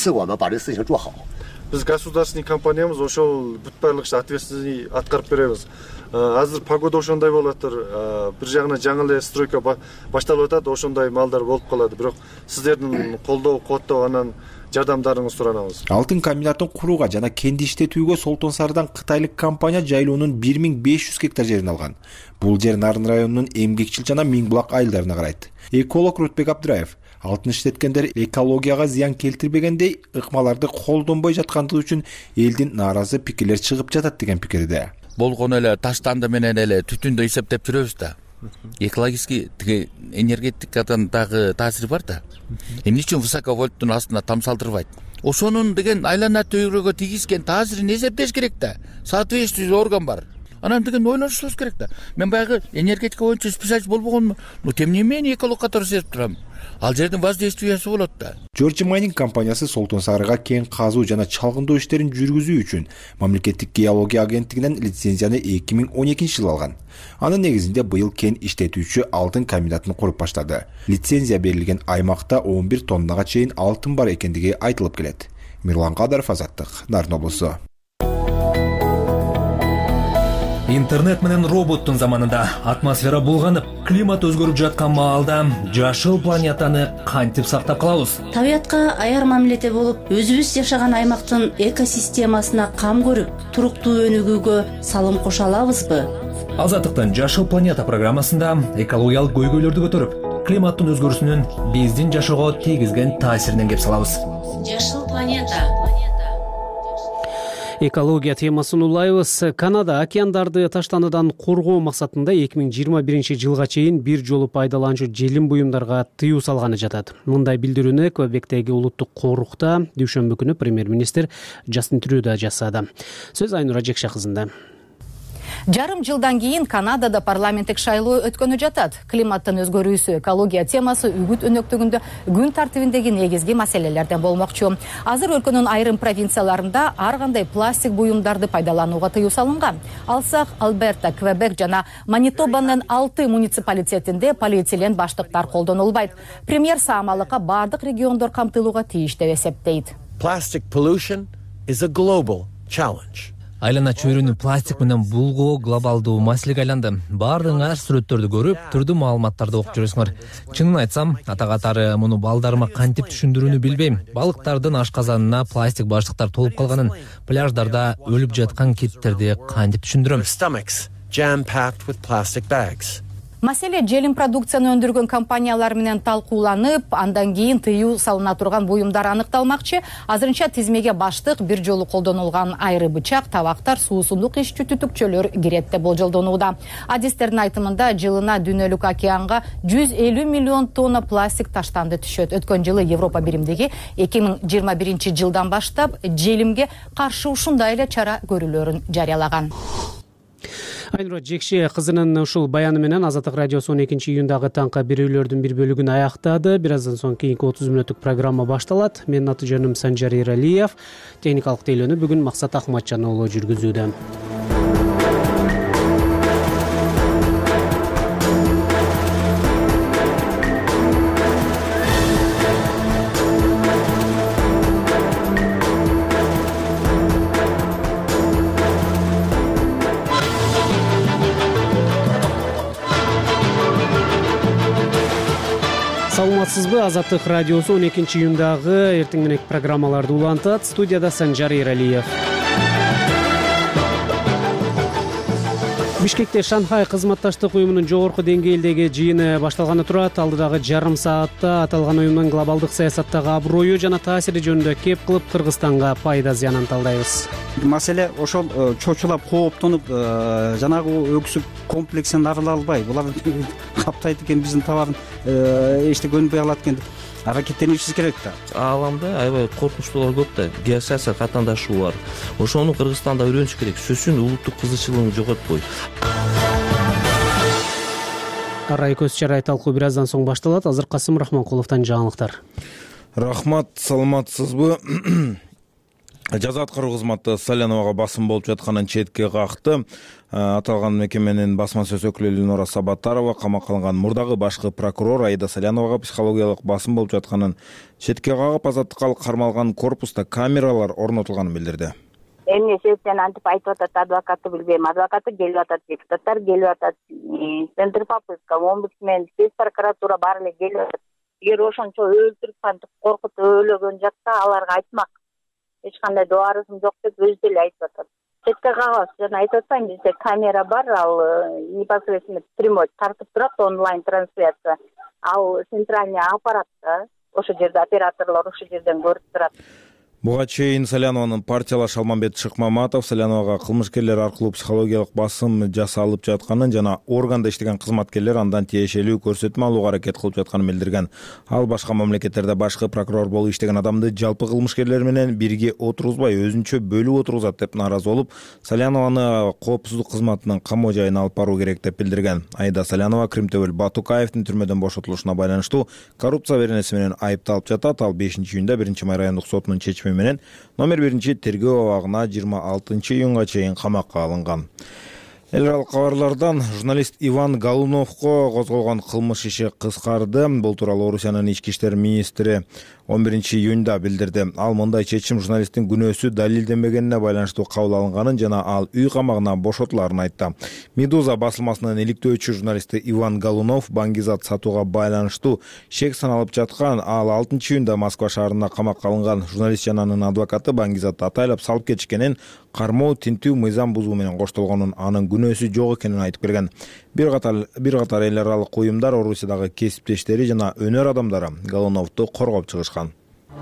Биз государственный компаниябыз ошол бүт баардык ишти ответственный аткарып беребиз. Азыр погода ошондой болуп атыр. Бир жагынан жаңы эле стройка башталып атат, ошондой малдар болуп калат. Бирок сиздердин колдоо, кооттоо, анан жардамдарыңызды суранабыз. Алтын комбинатын курууга жана кенди иштетүүгө Солтон Сарыдан кытайлык компания жайлоонун 1500 гектар жерин алган. Бул жер Нарын районунун Эмгекчил жана Миңбулак айылдарына карайт. Эколог Рутбек Абдыраев алтын иштеткендер экологияга зыян келтирбегендей, ыкмаларды колдонбой жаткандыгы үчүн элдин нааразы пикирлер чыгып жатат деген пикирде. Болгон эле таштанды менен эле түтүндү эсептеп жүрөбүз да. Экологический энергетикадан дагы таасири бар да. Эмне үчүн высоковольттун астына тамсалтырбайт? Ошонун деген айлана төйрөгө тийгизген таасирин эсептеш керек да. Соответствующий орган бар. Анан деген ойлонушубуз керек да. Мен баягы энергетика боюнча специалист болбогонмун. Но тем не менее эколог катары сезип турам. Ал жердин воздействиясы болот да. Georgia Mining компаниясы Солтон Сарыга кен казуу жана чалгындоо иштерин жүргүзүү үчүн мамлекеттик геология агенттигинен лицензияны 2012-жылы алган. Анын негизинде быйыл кен иштетүүчү алтын комбинатын куруп баштады. Лицензия берилген аймакта 11 тоннага чейин алтын бар экендиги айтылып келет. Мирлан Кадаров, Азаттык, Нарын облусу. Интернет менен роботтун заманында атмосфера булганып, климат өзгөрүп жаткан маалда жашыл планетаны кантип сактап калабыз? Табиятка аяр мамиледе болуп, өзүбүз жашаган аймактын экосистемасына кам көрүп, туруктуу өнүгүүгө салым кошо алабызбы? Азаттыктын Жашыл планета программасында экологиялык көйгөйлөрдү көтөрүп, климаттын өзгөрүүсүнүн биздин жашоого тийгизген таасиринен кеп салабыз. Жашыл планета. Экология темасын улайбыз. Канада океандарды таштануудан коргоо максатында 2021 жылга чейин бир жолу пайдаланчу желим буюмдарга тыюу салганы жатат. Мындай билдирүүнү Квебектеги улуттук коорукта дүйшөмбү күнү премьер-министр Джастин Трюдо жасады. Сөз Айнура Жекше кызында. Жарым жылдан кийин Канадада парламенттик шайлоо өткөнү жатат. Климаттын өзгөрүүсү, экология темасы үгүт өнөктүгүндө күн тартибиндеги негизги маселелерден болмокчу. Азыр өлкөнүн айрым провинцияларында ар кандай пластик буюмдарды пайдаланууга тыюу салынган. Алсак Алберта, Квебек жана Манитобанын 6 муниципалитетинде полиэтилен баштыктар колдонулбайт. Премьер саамалыкка бардык региондор камтылууга тийиш деп эсептейт. Plastic pollution is a global challenge. Айлана чөйрөнү пластик менен булгоо глобалдуу маселеге айланды. Бардыгыңар сүрөттөрдү көрүп, түрдүү маалыматтарды окуп жүрөсүңөр. Чынын айтсам, атагатары муну балдарыма кантип түшүндүрүүнү билбейм. Балыктардын ашказанына пластик баштыктар толуп калганын, пляждарда өлүп жаткан киттерди кантип түшүндүрөм? Stomachs jam-packed with plastic bags. Маселе желим продукцияны өндүргөн компаниялар менен талкууланып, андан кийин тыюу салына турган буюмдар аныкталмакчы. Азырынча тизмеге баштык бир жолу колдонулган айры бычак, табактар, суусундук ишчи түтүкчөлөр кирет деп болжолдонууда. Адистердин айтымында жылына дүйнөлүк океанга 150 миллион тонна пластик таштанды түшөт. Өткөн жылы Европа биримдиги 2021 жылдан баштап желимге каршы ушундай эле чара көрүүлөрүн жарыялаган. Айнура Жекше кызынын ушул баяны менен Азаттык радиосу 12 июндагы таңка берүүлөрдүн бир бөлүгүн аяктады. Бир аздан соң кийинки 30 мүнөттүк программа башталат. Менин аты жөнүм Санжар Иралиев. Техникалык тейлөөнү бүгүн Максат Ахматжан уулу жүргүзүүдө. Саламатсызбы? Азаттык радиосу 12 июндагы эртең менен программаларды улантат. Студияда Санжар Иралиев. Бишкекте Шанхай кызматташтык уюмунун жогорку деңгээлдеги жыйыны башталганы турат. Алдыдагы жарым саатта аталган уюмдун глобалдык саясаттагы аброю жана таасири жөнүндө кеп кылып Кыргызстанга пайда зыянын талдайбыз. Маселе ошол чочулап кооптонуп жанагы өксүк комплексин арыла албай, булар каптайт экен биздин товарын эчте көнбөй алат экен деп аракеттенишибиз керек да. Ааламда аябай коркунучтуулар көп да, геосаясат катаандашуу бар. Ошону Кыргызстанда үйрөнүш керек. Сөзсүн улуттук кызыкчылыгын жоготпой. Арай көз чарай талкуу бир аздан соң башталат. Азыр Касым Рахманкуловдон жаңылыктар. Рахмат, саламатсызбы? Жаза аткаруу кызматы Саляновага басым болуп жатканын четке какты. Аталган мекеменин басма сөз өкүлү Элнура Сабатарова камакка алынган мурдагы башкы прокурор Аида Саляновага психологиялык басым болуп жатканын четке кагып, азаттыкка кармалган корпуста камералар орнотулганын билдирди. Эмне себептен антип айтып атат, адвокатты билбейм. Адвокаты келип атат, депутаттар келип атат. Центр попытка, омбудсмен, спец прокуратура баары эле келип атат. Эгер ошончо өлтүрүп антип коркутуп өлөгөн жатса, аларга айтмак. Эч кандай дуарызым жок деп өзү деле айтып атат. Четке кагабыз, жана айтып атпаймын, бизде камера бар, ал непосредственно прямой тартып турат, онлайн трансляция. Ал центральный аппаратта, ошол жерде операторлор ошол жерден көрүп турат. Буга чейин Салянованын партиялаш Алмамбет Шыкмаматов Саляновага кылмышкерлер аркылуу психологиялык басым жасалып жатканын жана органда иштеген кызматкерлер андан тиешелүү көрсөтмө алууга аракет кылып жатканын билдирген. Ал башка мамлекеттерде башкы прокурор болуп иштеген адамды жалпы кылмышкерлер менен бирге отургузбай, өзүнчө бөлүп отургузат деп нааразы болуп, Салянованы коопсуздук кызматынын камоо жайына алып баруу керек деп билдирген. Аида Салянова Кримтөбөл Батукаевдин түрмөдөн бошотулушуна байланыштуу коррупция беренеси менен айыпталып жатат. Ал 5-июнда 1-май райондук сотунун чечими менен номер 1 тергөө абагына 26 июнга чейин камакка алынган. Эл аралык кабарлардан журналист Иван Галуновго козголгон кылмыш иши кыскарды. Бул тууралуу Орусиянын ички иштер министри 11 июнда билдирди. Ал мындай чечим журналисттин күнөөсү далилденбегенине байланыштуу кабыл алынганын жана ал үй камагына бошотуларын айтты. Медуза басылмасынын иликтөөчү журналисти Иван Галунов баңгизат сатууга байланыштуу шек саналып жаткан. Ал 6 июнда Москва шаарында камакка алынган. Журналист жана анын адвокаты баңгизатты атайлап салып кетишкенин, кармоо, тинтүү, мыйзам бузуу менен коштолгонун, анын күнөөсү жок экенин айтып келген. Бир катар эл аралык уюмдар, Орусиядагы кесиптештери жана өнөр адамдары Галуновду коргоп чыгышкан.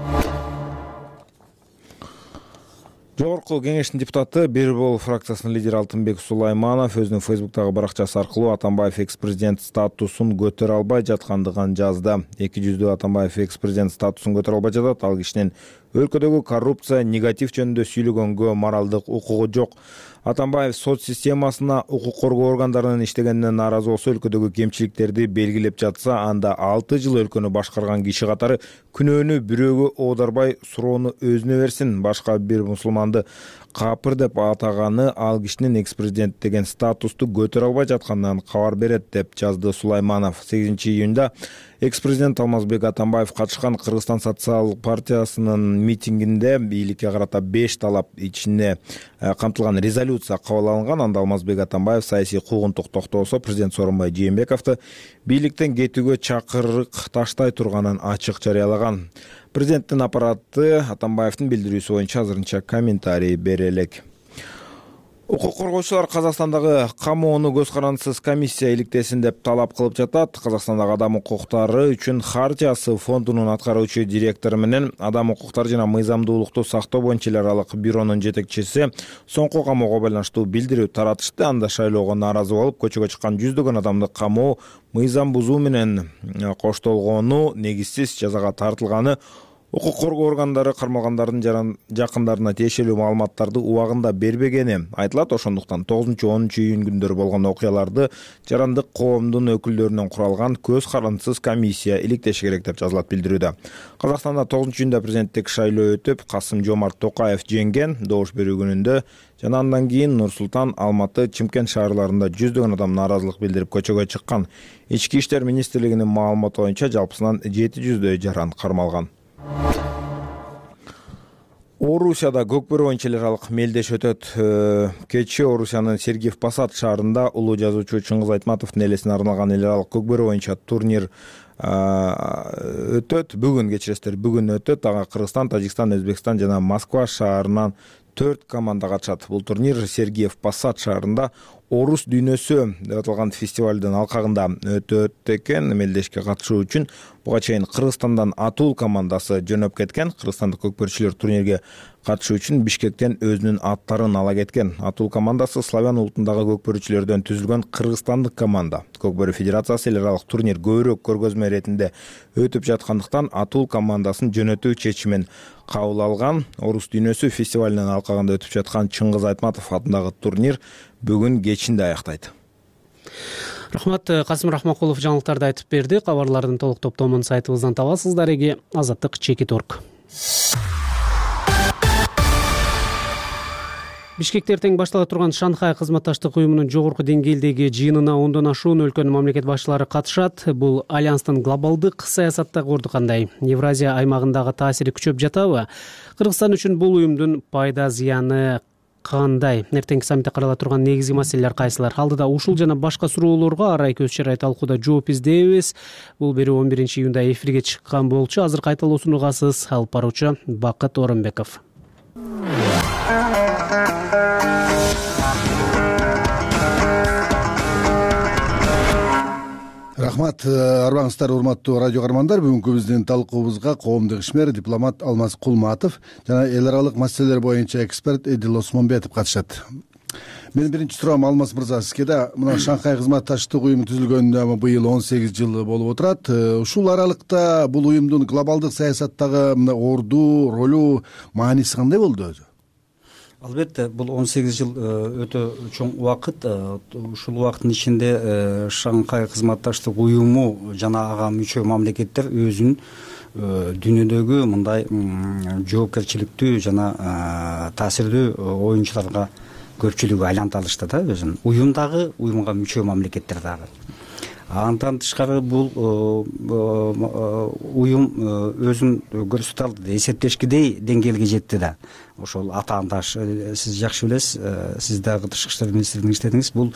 Жогорку кеңештин депутаты Бербол фракциясынын лидери Алтынбек Сулайманов өзүнүн Фейсбуктагы баракчасы аркылуу Атамбаев экс-президент статусун көтөрө албай жаткандыгын жазды. 200 Атамбаев экс-президент статусун көтөрө албай жатат. Ал кишинин өлкөдөгү коррупция, негатив жөнүндө сүйлөгөнгө моралдык укугу жок. Атамбаев сот системасына укук коргоо органдарынын иштегенине нааразы болсо, өлкөдөгү кемчиликтерди белгилеп жатса, анда 6 жыл өлкөнү башкарган киши катары күнөөнү бирөөгө оодарбай суроону өзүнө берсин. Башка бир мусулманды капыр деп атаганы ал кишинин экс-президент деген статусту көтөрө албай жатканынан кабар берет деп жазды Сулайманов. 8 июнда экс-президент Алмазбек Атамбаев катышкан Кыргызстан социал партиясынын митингинде бийликке карата 5 талап ичине камтылган резолюция кабыл алынган. Анда Алмазбек Атамбаев саясий куугунтук токтоосо президент Сооронбай Жээнбековду бийликтен кетүүгө чакырык таштай турганын ачык жарыялаган. Президенттин аппараты Атамбаевдин билдирүүсү боюнча азырынча комментарий бере элек. Укук коргоочулар Казакстандагы камоону көз карандысыз комиссия иликтесин деп талап кылып жатат. Казакстандагы адам укуктары үчүн хартиясы фондунун аткаруучу директору менен адам укуктары жана мыйзамдуулукту сактоо боюнча эл аралык бюронун жетекчиси соңку камоого байланыштуу билдирүү таратышты. Анда шайлоого нааразы болуп көчөгө чыккан жүздөгөн адамды камоо, мыйзам бузуу менен коштолгону, негизсиз жазага тартылганы Укук коргоо органдары кармалгандардын жакындарына тиешелүү маалыматтарды убагында бербегени айтылат. Ошондуктан 9-10 июнь күндөрү болгон окуяларды жарандык коомдун өкүлдөрүнөн куралган көз карандысыз комиссия иликтеши керек деп жазылат билдирүүдө. Казакстанда 9-июнда президенттик шайлоо өтүп, Касым-Жомарт Токаев жеңген. Добуш берүү күнүндө жана андан кийин Нур-Султан, Алматы, Чымкент шаарларында жүздөгөн адам нааразылык билдирип көчөгө чыккан. Ички иштер министрлигинин маалыматы боюнча жалпысынан 700дөй жаран кармалган. Орусияда көкбөрү боюнча эл аралык мелдеш өтөт. Кечээ Орусиянын Сергиев Посад шаарында улуу жазуучу Чыңгыз Айтматовдун элесине арналган эл аралык көкбөрү боюнча турнир өтөт. Бүгүн өтөт. Ага Кыргызстан, Тажикстан, Өзбекстан жана Москва шаарынан 4 команда катышат. Бул турнир Сергиев Посад шаарында Орус дүйнөсү деп аталган фестивалдын алкагында өтөт экен. Мелдешке катышуу үчүн буга чейин Кыргызстандан Атул командасы жөнөп кеткен. Кыргызстандык көкбөрчүлөр турнирге катышуу үчүн Бишкектен өзүнүн аттарын ала кеткен. Атул командасы славян улутундагы көкбөрчүлөрдөн түзүлгөн кыргызстандык команда. Көкбөрү федерациясы эл аралык турнир көбүрөөк көргөзмө иретинде өтүп жаткандыктан Атул командасын жөнөтүү чечимин кабыл алган. Орус дүйнөсү фестивалынын алкагында өтүп жаткан Чыңгыз Айтматов атындагы турнир бүгүн кечинде аяктайт. Рахмат, Касым Рахмакулов жаңылыктарды айтып берди. Кабарлардын толук топтомун сайтыбыздан табасыздар. Эги Азаттык Чекит.орг. Бишкекте эртең баштала турган Шанхай кызматташтык уюмунун жогорку деңгээлдеги жыйынына 10дон ашуун өлкөнүн мамлекет башчылары катышат. Бул альянстын глобалдык саясаттагы орду кандай? Евразия аймагындагы таасири күчөп жатабы? Кыргызстан үчүн бул уюмдун пайда зыяны кандай? Эртеңки саммитте карала турган негизги маселелер кайсылар? Алдыда ушул жана башка суроолорго арай көз чарай талкууда жооп издейбиз. Бул берүү 11 июнда эфирге чыккан болчу. Азыр кайталоосун угасыз. Алып баруучу Бакыт Орунбеков. Рахмат, арбаңыздар, урматтуу радио кармандар. Бүгүнкү биздин талкуубузга коомдук ишмер, дипломат Алмаз Кулматов жана эл аралык маселелер боюнча эксперт Эдил Осмонбетов катышат. Менин биринчи суроом, Алмаз мырза, сизге да мына Шанхай кызматташтык уюму түзүлгөнүнө быйыл 18 жыл болуп отурат. Ушул аралыкта бул уюмдун глобалдык саясаттагы мына орду, ролу, мааниси кандай болду өзү? Албетте, бул 18 жыл өтө чоң убакыт. Ушул убакыттын ичинде Шанхай кызматташтык уюму жана ага мүчө мамлекеттер өзүнүн дүйнөдөгү мындай жоопкерчиликтүү жана таасирдүү оюнчуларга көпчүлүгү айланта алышты да өзүн. Уюм дагы, уюмга мүчө мамлекеттер дагы. Андан тышкары бул уюм өзүн көрсөтө алды, эсептешкидей деңгээлге жетти да. Ошол атаандаш, сиз жакшы билесиз, сиз дагы тышкы иштер министрлигинде иштедиңиз. Бул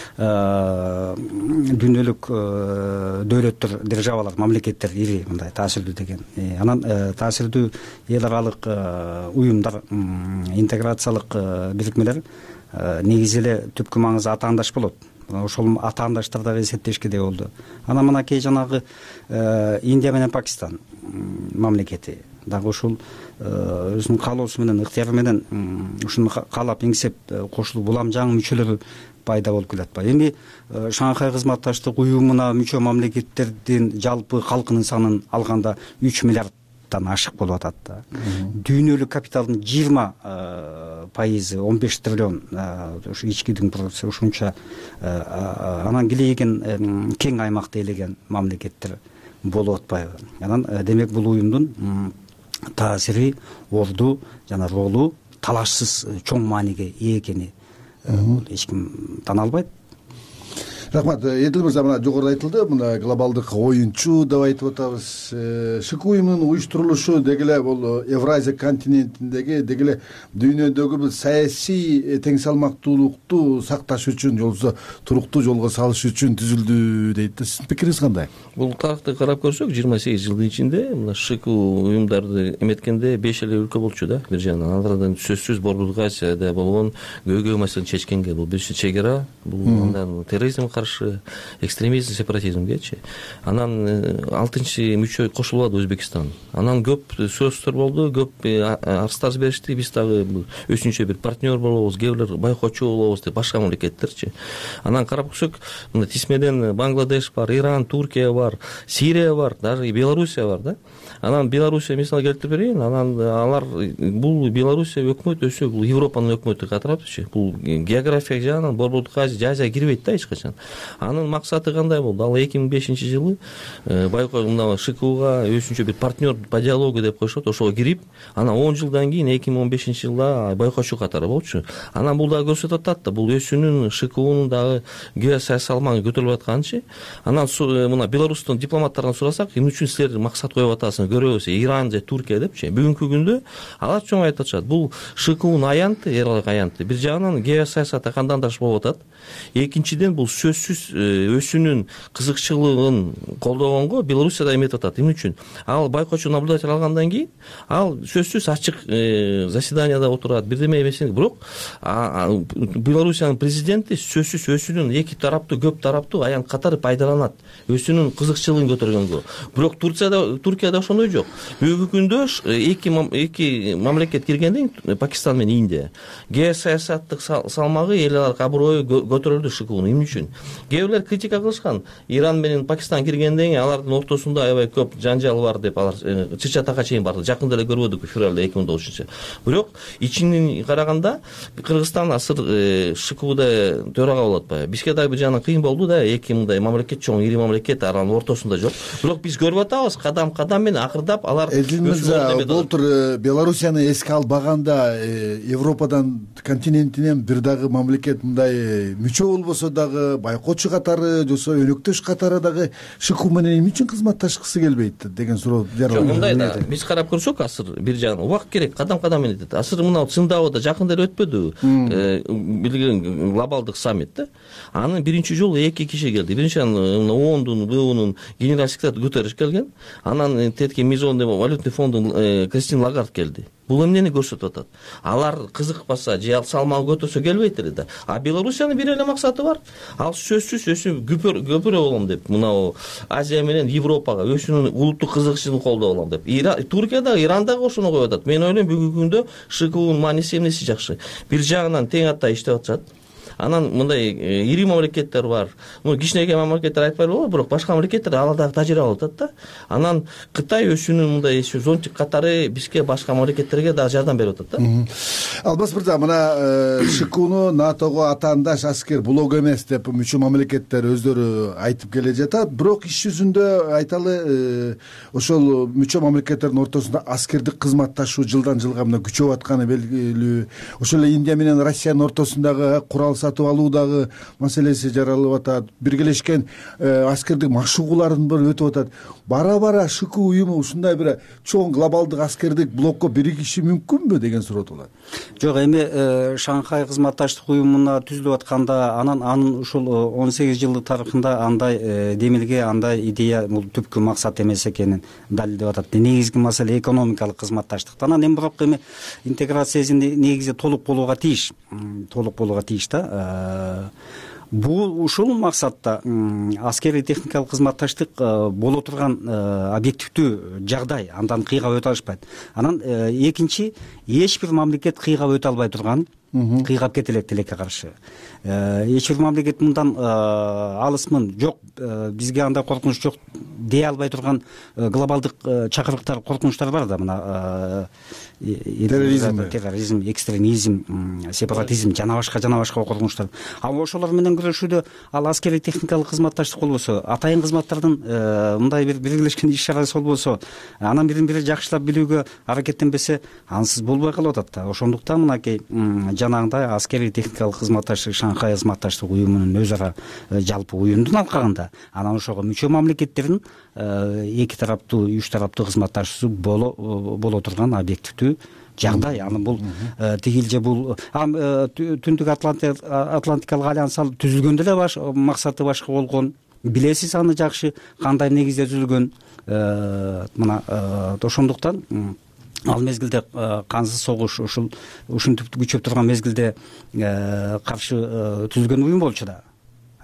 дүйнөлүк дөөлөттөр, державалар, мамлекеттер ири мындай таасирдүү деген. Анан таасирдүү эл аралык уюмдар, интеграциялык бирикмелер негизи эле түпкү маңызы атаандаш болот. Ошол атаандаштар дагы эсептешкидей болду. Анан мынакей жанагы Индия менен Пакистан мамлекети дагы ушул өзүнүн каалоосу менен, ыктыяры менен ушуну каалап эңсеп кошулуп улам жаңы мүчөлөрү пайда болуп келатпайбы? Эми Шанхай кызматташтык уюмуна мүчө мамлекеттердин жалпы калкынын санын алганда 3 миллиардтан ашык болуп атат да. Дүйнөлүк капиталдын 20% 15 триллион ушу ичкидин продукциясы ушунча анан килейген кең аймакты ээлеген мамлекеттер болуп атпайбы? Анан демек бул уюмдун таасири, орду жана ролу талашсыз чоң мааниге ээ экени эч ким тана албайт. Рахмат, Эдил мырза, мына жогоруда айтылды, мына глобалдык оюнчу деп айтып атабыз. ШК уюмунун уюштурулушу деги эле бул Евразия континентиндеги деги эле дүйнөдөгү бул саясий тең салмактуулукту сакташ үчүн, жолсо туруктуу жолго салыш үчүн түзүлдү дейт. Сиздин пикириңиз кандай? Бул тарыхты карап көрсөк, 28 жылдын ичинде мына ШК уюмдарды эметкенде 5 эле өлкө болчу да, бир жагынан. Алардан сөзсүз Борбордук Азияда болгон көйгөй маселени чечкенге бул биринчи чек ара, бул андан терроризмге каршы каршы экстремизм, сепаратизмгечи. Анан 6 мүчө кошулуп алды Өзбекстан. Анан көп сөздөр болду, көп арыздар беришти. Биз дагы өзүнчө бир партнер болобуз, кээбирлер байкоочу болобуз деп башка мамлекеттерчи. Анан карап көрсөк, мына тисмеден Бангладеш бар, Иран, Туркия бар, Сирия бар, даже Белоруссия бар да. Анан Белоруссия мисал келтирип берейин. Анан алар бул Белоруссия өкмөт өсө, бул Европанын өкмөтү катарапчы. Бул география жагынан Борбордук Азия кирбейт да эч качан. Анын максаты кандай болду? Ал 2005-жылы мына ШКУга өзүнчө бир партнер по диалогу деп коюшат, ошого кирип, анан 10 жылдан кийин 2015-жылда байкоочу катары болчу. Анан бул дагы көрсөтүп атат да, бул өзүнүн ШКУнун дагы геосаясий салмагы көтөрүлүп атканчы. Анан мына Беларустун дипломаттарынан сурасак, эмне үчүн силер максат коюп атасыңар, көрөбүз, Иран же Туркия депчи. Бүгүнкү күндө алар чоң айтып атышат. Бул ШКУнун аянты, эралык аянты. Бир жагынан геосаясатта кандандаш болуп атат. Экинчиден бул сөзсүз өзүнүн кызыкчылыгын колдогонго Белоруссияда эметип атат. Эмне үчүн? Ал байкоочу наблюдатель алгандан кийин ал сөзсүз ачык заседанияда отурат, бирдеме эмесин. Бирок Белоруссиянын президенти сөзсүз өзүнүн эки тараптуу, көп тараптуу аянт катары пайдаланат, өзүнүн кызыкчылыгын көтөргөнгө. Бирок Туркияда ошондой жок. Бүгүнкү күндө эки мамлекет киргенден Пакистан менен Индия геосаясаттык салмагы эл аралык аброю көтөрүлдү ШКУнун. Эмне үчүн? Кээбирлер критика кылышкан. Иран менен Пакистан киргенден кийин алардын ортосунда аябай көп жанжал бар деп, алар чыр-чатакка чейин барды. Жакында эле көрбөдүк февралда 2009-жылы. Бирок ичинен караганда Кыргызстан азыр ШКУда төрага болот атпайбы? Бизге дагы бир жагынан кыйын болду да, эки мындай мамлекет, чоң ири мамлекет, аранын ортосунда жок. Бирок биз көрүп атабыз, кадам менен акырдап алар Болтур Белоруссияны эске албаганда Европадан, континентинен бир дагы мамлекет мындай мүчө болбосо дагы байкоочу катары, жосо өнөктөш катары дагы ШКУ менен эмне үчүн кызматташкысы келбейт деген суроо жаралат. Жок, мындай да биз карап көрсөк, азыр бир жагынан убакыт керек, кадам менен дейт. Азыр мына Циндаода жакында эле өтпөдү билген глобалдык саммит да. Анын биринчи жолу эки киши келди. Биринчи ООНдун, БУнун генерал секретары Гутерриш келген. Анан тетки Международный валютный фондун Кристин Лагард келди. Бул эмнени көрсөтүп атат? Алар кызыкпаса же ал салмагы көтөрсө келбейт эле да. А Белоруссиянын бир эле максаты бар. Ал сөзсүз өзү көпүрө болом деп, мына Азия менен Европага өзүнүн улуттук кызыкчылыгын колдоп алам деп. Туркияда, Ирандагы ошону коюп атат. Мен ойлойм бүгүнкү күндө ШКУнун мааниси эмнеси жакшы? Бир жагынан тең атта иштеп атышат. Анан мындай ири мамлекеттер бар. Кичинекей мамлекеттер айтпай болобу, бирок башка мамлекеттер алардагы тажрыйба алып атат да. Анан Кытай өзүнүн мындай зонтик катары бизге, башка мамлекеттерге дагы жардам берип атат да. Албас мырза, мына ШКУну НАТОго атаандаш аскер блок эмес деп мүчө мамлекеттер өздөрү айтып келе жатат. Бирок иш жүзүндө айталы ошол мүчө мамлекеттердин ортосунда аскердик кызматташуу жылдан жылга мына күчөп атканы белгилүү. Ошол эле Индия менен Россиянын ортосундагы курал сатып алуудагы маселеси жаралып атат. Биргелешкен аскердик машыгуулардын бир өтүп атат. Бара ШКУ уюму ушундай бир чоң глобалдык аскердик блокко биригиши мүмкүнбү деген суроо туулат. Жок, эми Шанхай кызматташтык уюмуна түзүлүп атканда анын ушул 18 жылдык тарыхында андай демилге, андай идея бул түпкү максат эмес экенин далилдеп атат. Негизги маселе экономикалык кызматташтык. Анан эми бирок эми интеграциясы негизи толук болууга тийиш да. Бул ушул максатта аскерий техникалык кызматташтык боло турган объективдүү жагдай, андан кыйгап өтө алышпайт. Анан экинчи, эч бир мамлекет кыйгап өтө албай турган, кыйгап кете элек тилекке каршы. Эч бир мамлекет мындан алысмын, жок, бизге андай коркунуч жок дей албай турган глобалдык чакырыктар, коркунучтар бар да. Мына терроризм, экстремизм, сепаратизм, жана башка коркунучтар. Ал ошолор менен күрөшүүдө ал аскерий техникалык кызматташтык болбосо, атайын кызматтардын мындай бир биргелешкен иш чарасы болбосо, анан бири жакшылап билүүгө аракеттенбесе, ансыз болбой калып атат да. Ошондуктан мынакей жанагындай аскерий техникалык кызматташтык Шанхай кызматташтык уюмунун өз ара жалпы уюмдун алкагында, анан ошого мүчө мамлекеттердин эки тараптуу, үч тараптуу кызматташуусу боло турган объективдүү жагдай. Аны бул тигилже бул Түндүк Атлантикалык альянс түзүлгөндө эле максаты башка болгон. Билесиз аны жакшы, кандай негизде түзүлгөн. Мына ошондуктан ал мезгилде кансыз согуш ушинтип күчөп турган мезгилде каршы түзүлгөн уюм болчу да.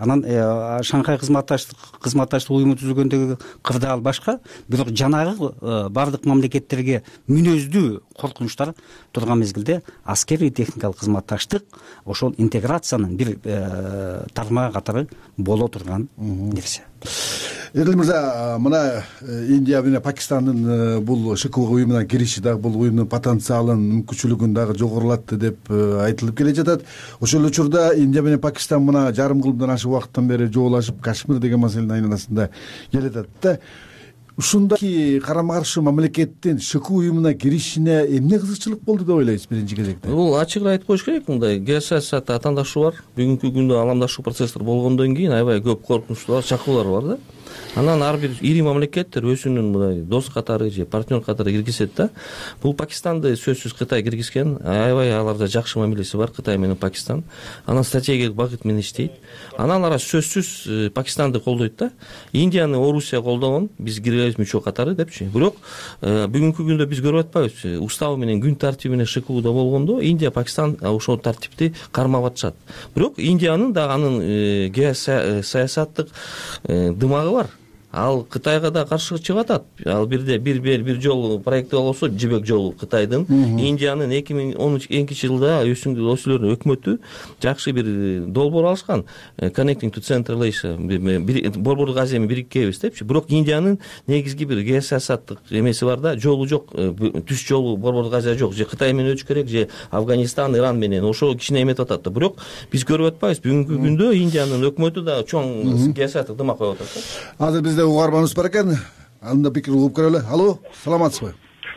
Анан Шанхай кызматташтык уюму түзүлгөндөгү кырдаал башка, бирок жанагы бардык мамлекеттерге мүнөздүү коркунучтар турган мезгилде аскерий техникалык кызматташтык ошол интеграциянын бир тармагы катары боло турган нерсе. Эрдил мырза, мына Индия менен Пакистандын бул ШКУ уюмуна кириши дагы бул уюмдун потенциалын, мүмкүнчүлүгүн дагы жогорулатты деп айтылып келе жатат. Ошол учурда Индия менен Пакистан мына жарым кылымдан ашык убакыттан бери жоолашып, Кашмир деген маселенин айналасында келатат да. Ушундай карама каршы мамлекеттин ШКУ уюмуна киришине эмне кызыкчылык болду деп ойлойсуз биринчи кезекте? Бул ачык айтып коюш керек, мындай геосаясатта атаандашу бар. Бүгүнкү күндө аламдашуу процесстер болгондон кийин аябай көп коркунучтар, чакуулар бар да. Анан ар бир ири мамлекеттер өзүнүн мындай дос катары же партнер катары киргизет да. Бул Пакистанды сөзсүз Кытай киргизген, аябай аларда жакшы мамилеси бар Кытай менен Пакистан. Анан стратегиялык багыт менен иштейт. Анан алар сөзсүз Пакистанды колдойт да. Индияны Орусия колдогон, биз киребиз мүчө катары депчи. Бирок бүгүнкү күндө биз көрүп атпайбызбы? Уставы менен күн тартиби менен ШКУда болгондо Индия, Пакистан ошол тартипти кармап атышат. Бирок Индиянын да анын геосаясаттык дымагы бар. Ал Кытайга да каршы чыгып атат. Ал бир жол проекти болсо, жибек жолу Кытайдын Индиянын 2012-жылда өсүлөрүн өкмөтү жакшы бир долбоор алышкан. Connecting to Central Asia, Борбордук Азияны бириккебиз депчи. Бирок Индиянын негизги бир геосаясаттык эмеси бар да, жолу жок, түз жолу Борбордук Азия жок. Же Кытай менен өтүш керек, же Афганистан, Иран менен ошо кичине эметип атат да. Бирок биз көрүп атпайбыз, бүгүнкү күндө Индиянын өкмөтү да чоң геосаясаттык дымак коюп атат. Азыр бизде угарманыбыз бар экен. Анда пикир угуп көрөлү. Алло, саламатсызбы?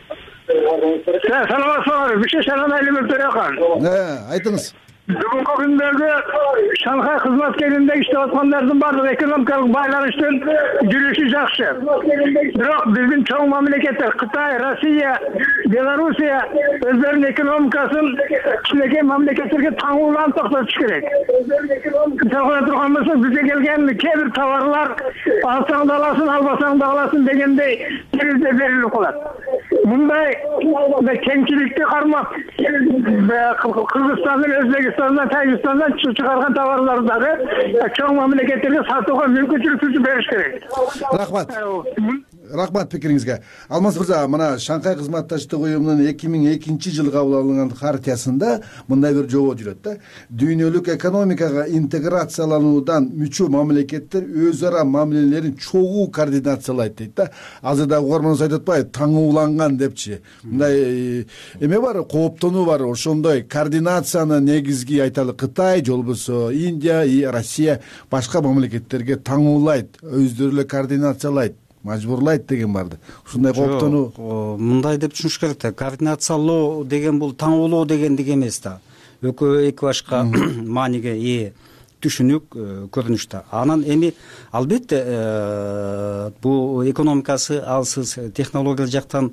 Саламатсызбы? Бишке салам алейкум Төрехан. Айтыңыз. Бүгүнкү күндөгү Шанхай кызматкеринде иштеп аткандардын баардыгы экономикалык байланыштын жүрүшү жакшы. Бирок биздин чоң мамлекеттер Кытай, Россия, Белоруссия өздөрүнүн экономикасын кичинекей мамлекеттерге таңууланып токтотуш керек. Мисалга турган болсок, бизге келген кээ бир товарлар алсаң да аласың, албасаң да аласың дегендей берилип калат. Мындай кеңчиликти кармап Кыргызстандын, Өзбекстандан, Тажикстандан чыгарган товарлардагы чоң мамлекеттерге сатууга мүмкүнчүлүк бериш керек. Рахмат пикириңизге. Алмаз мырза, мына Шанхай кызматташтык уюмунун 2002-жылы кабыл алынган хартиясында мындай бир жобо жүрөт да. Дүйнөлүк экономикага интеграциялануудан мүчө мамлекеттер өз ара мамилелерин чогуу координациялайт дейт да. Азырда угарманыбыз айтып атпайбы, таңууланган депчи. Мындай эме бар, кооптонуу бар. Ошондой координацияны негизги айталы Кытай, же болбосо Индия, Россия башка мамлекеттерге таңуулайт, өздөрү эле координациялайт, мажбурлайт деген барды. Ушундай кооптонуу мындай деп түшүнүш керек да. Координациялоо деген бул таңуулоо дегендик эмес да. Экөө эки башка мааниге ээ түшүнүк, көрүнүш да. Анан эми албетте бул экономикасы алсыз, технологиялык жактан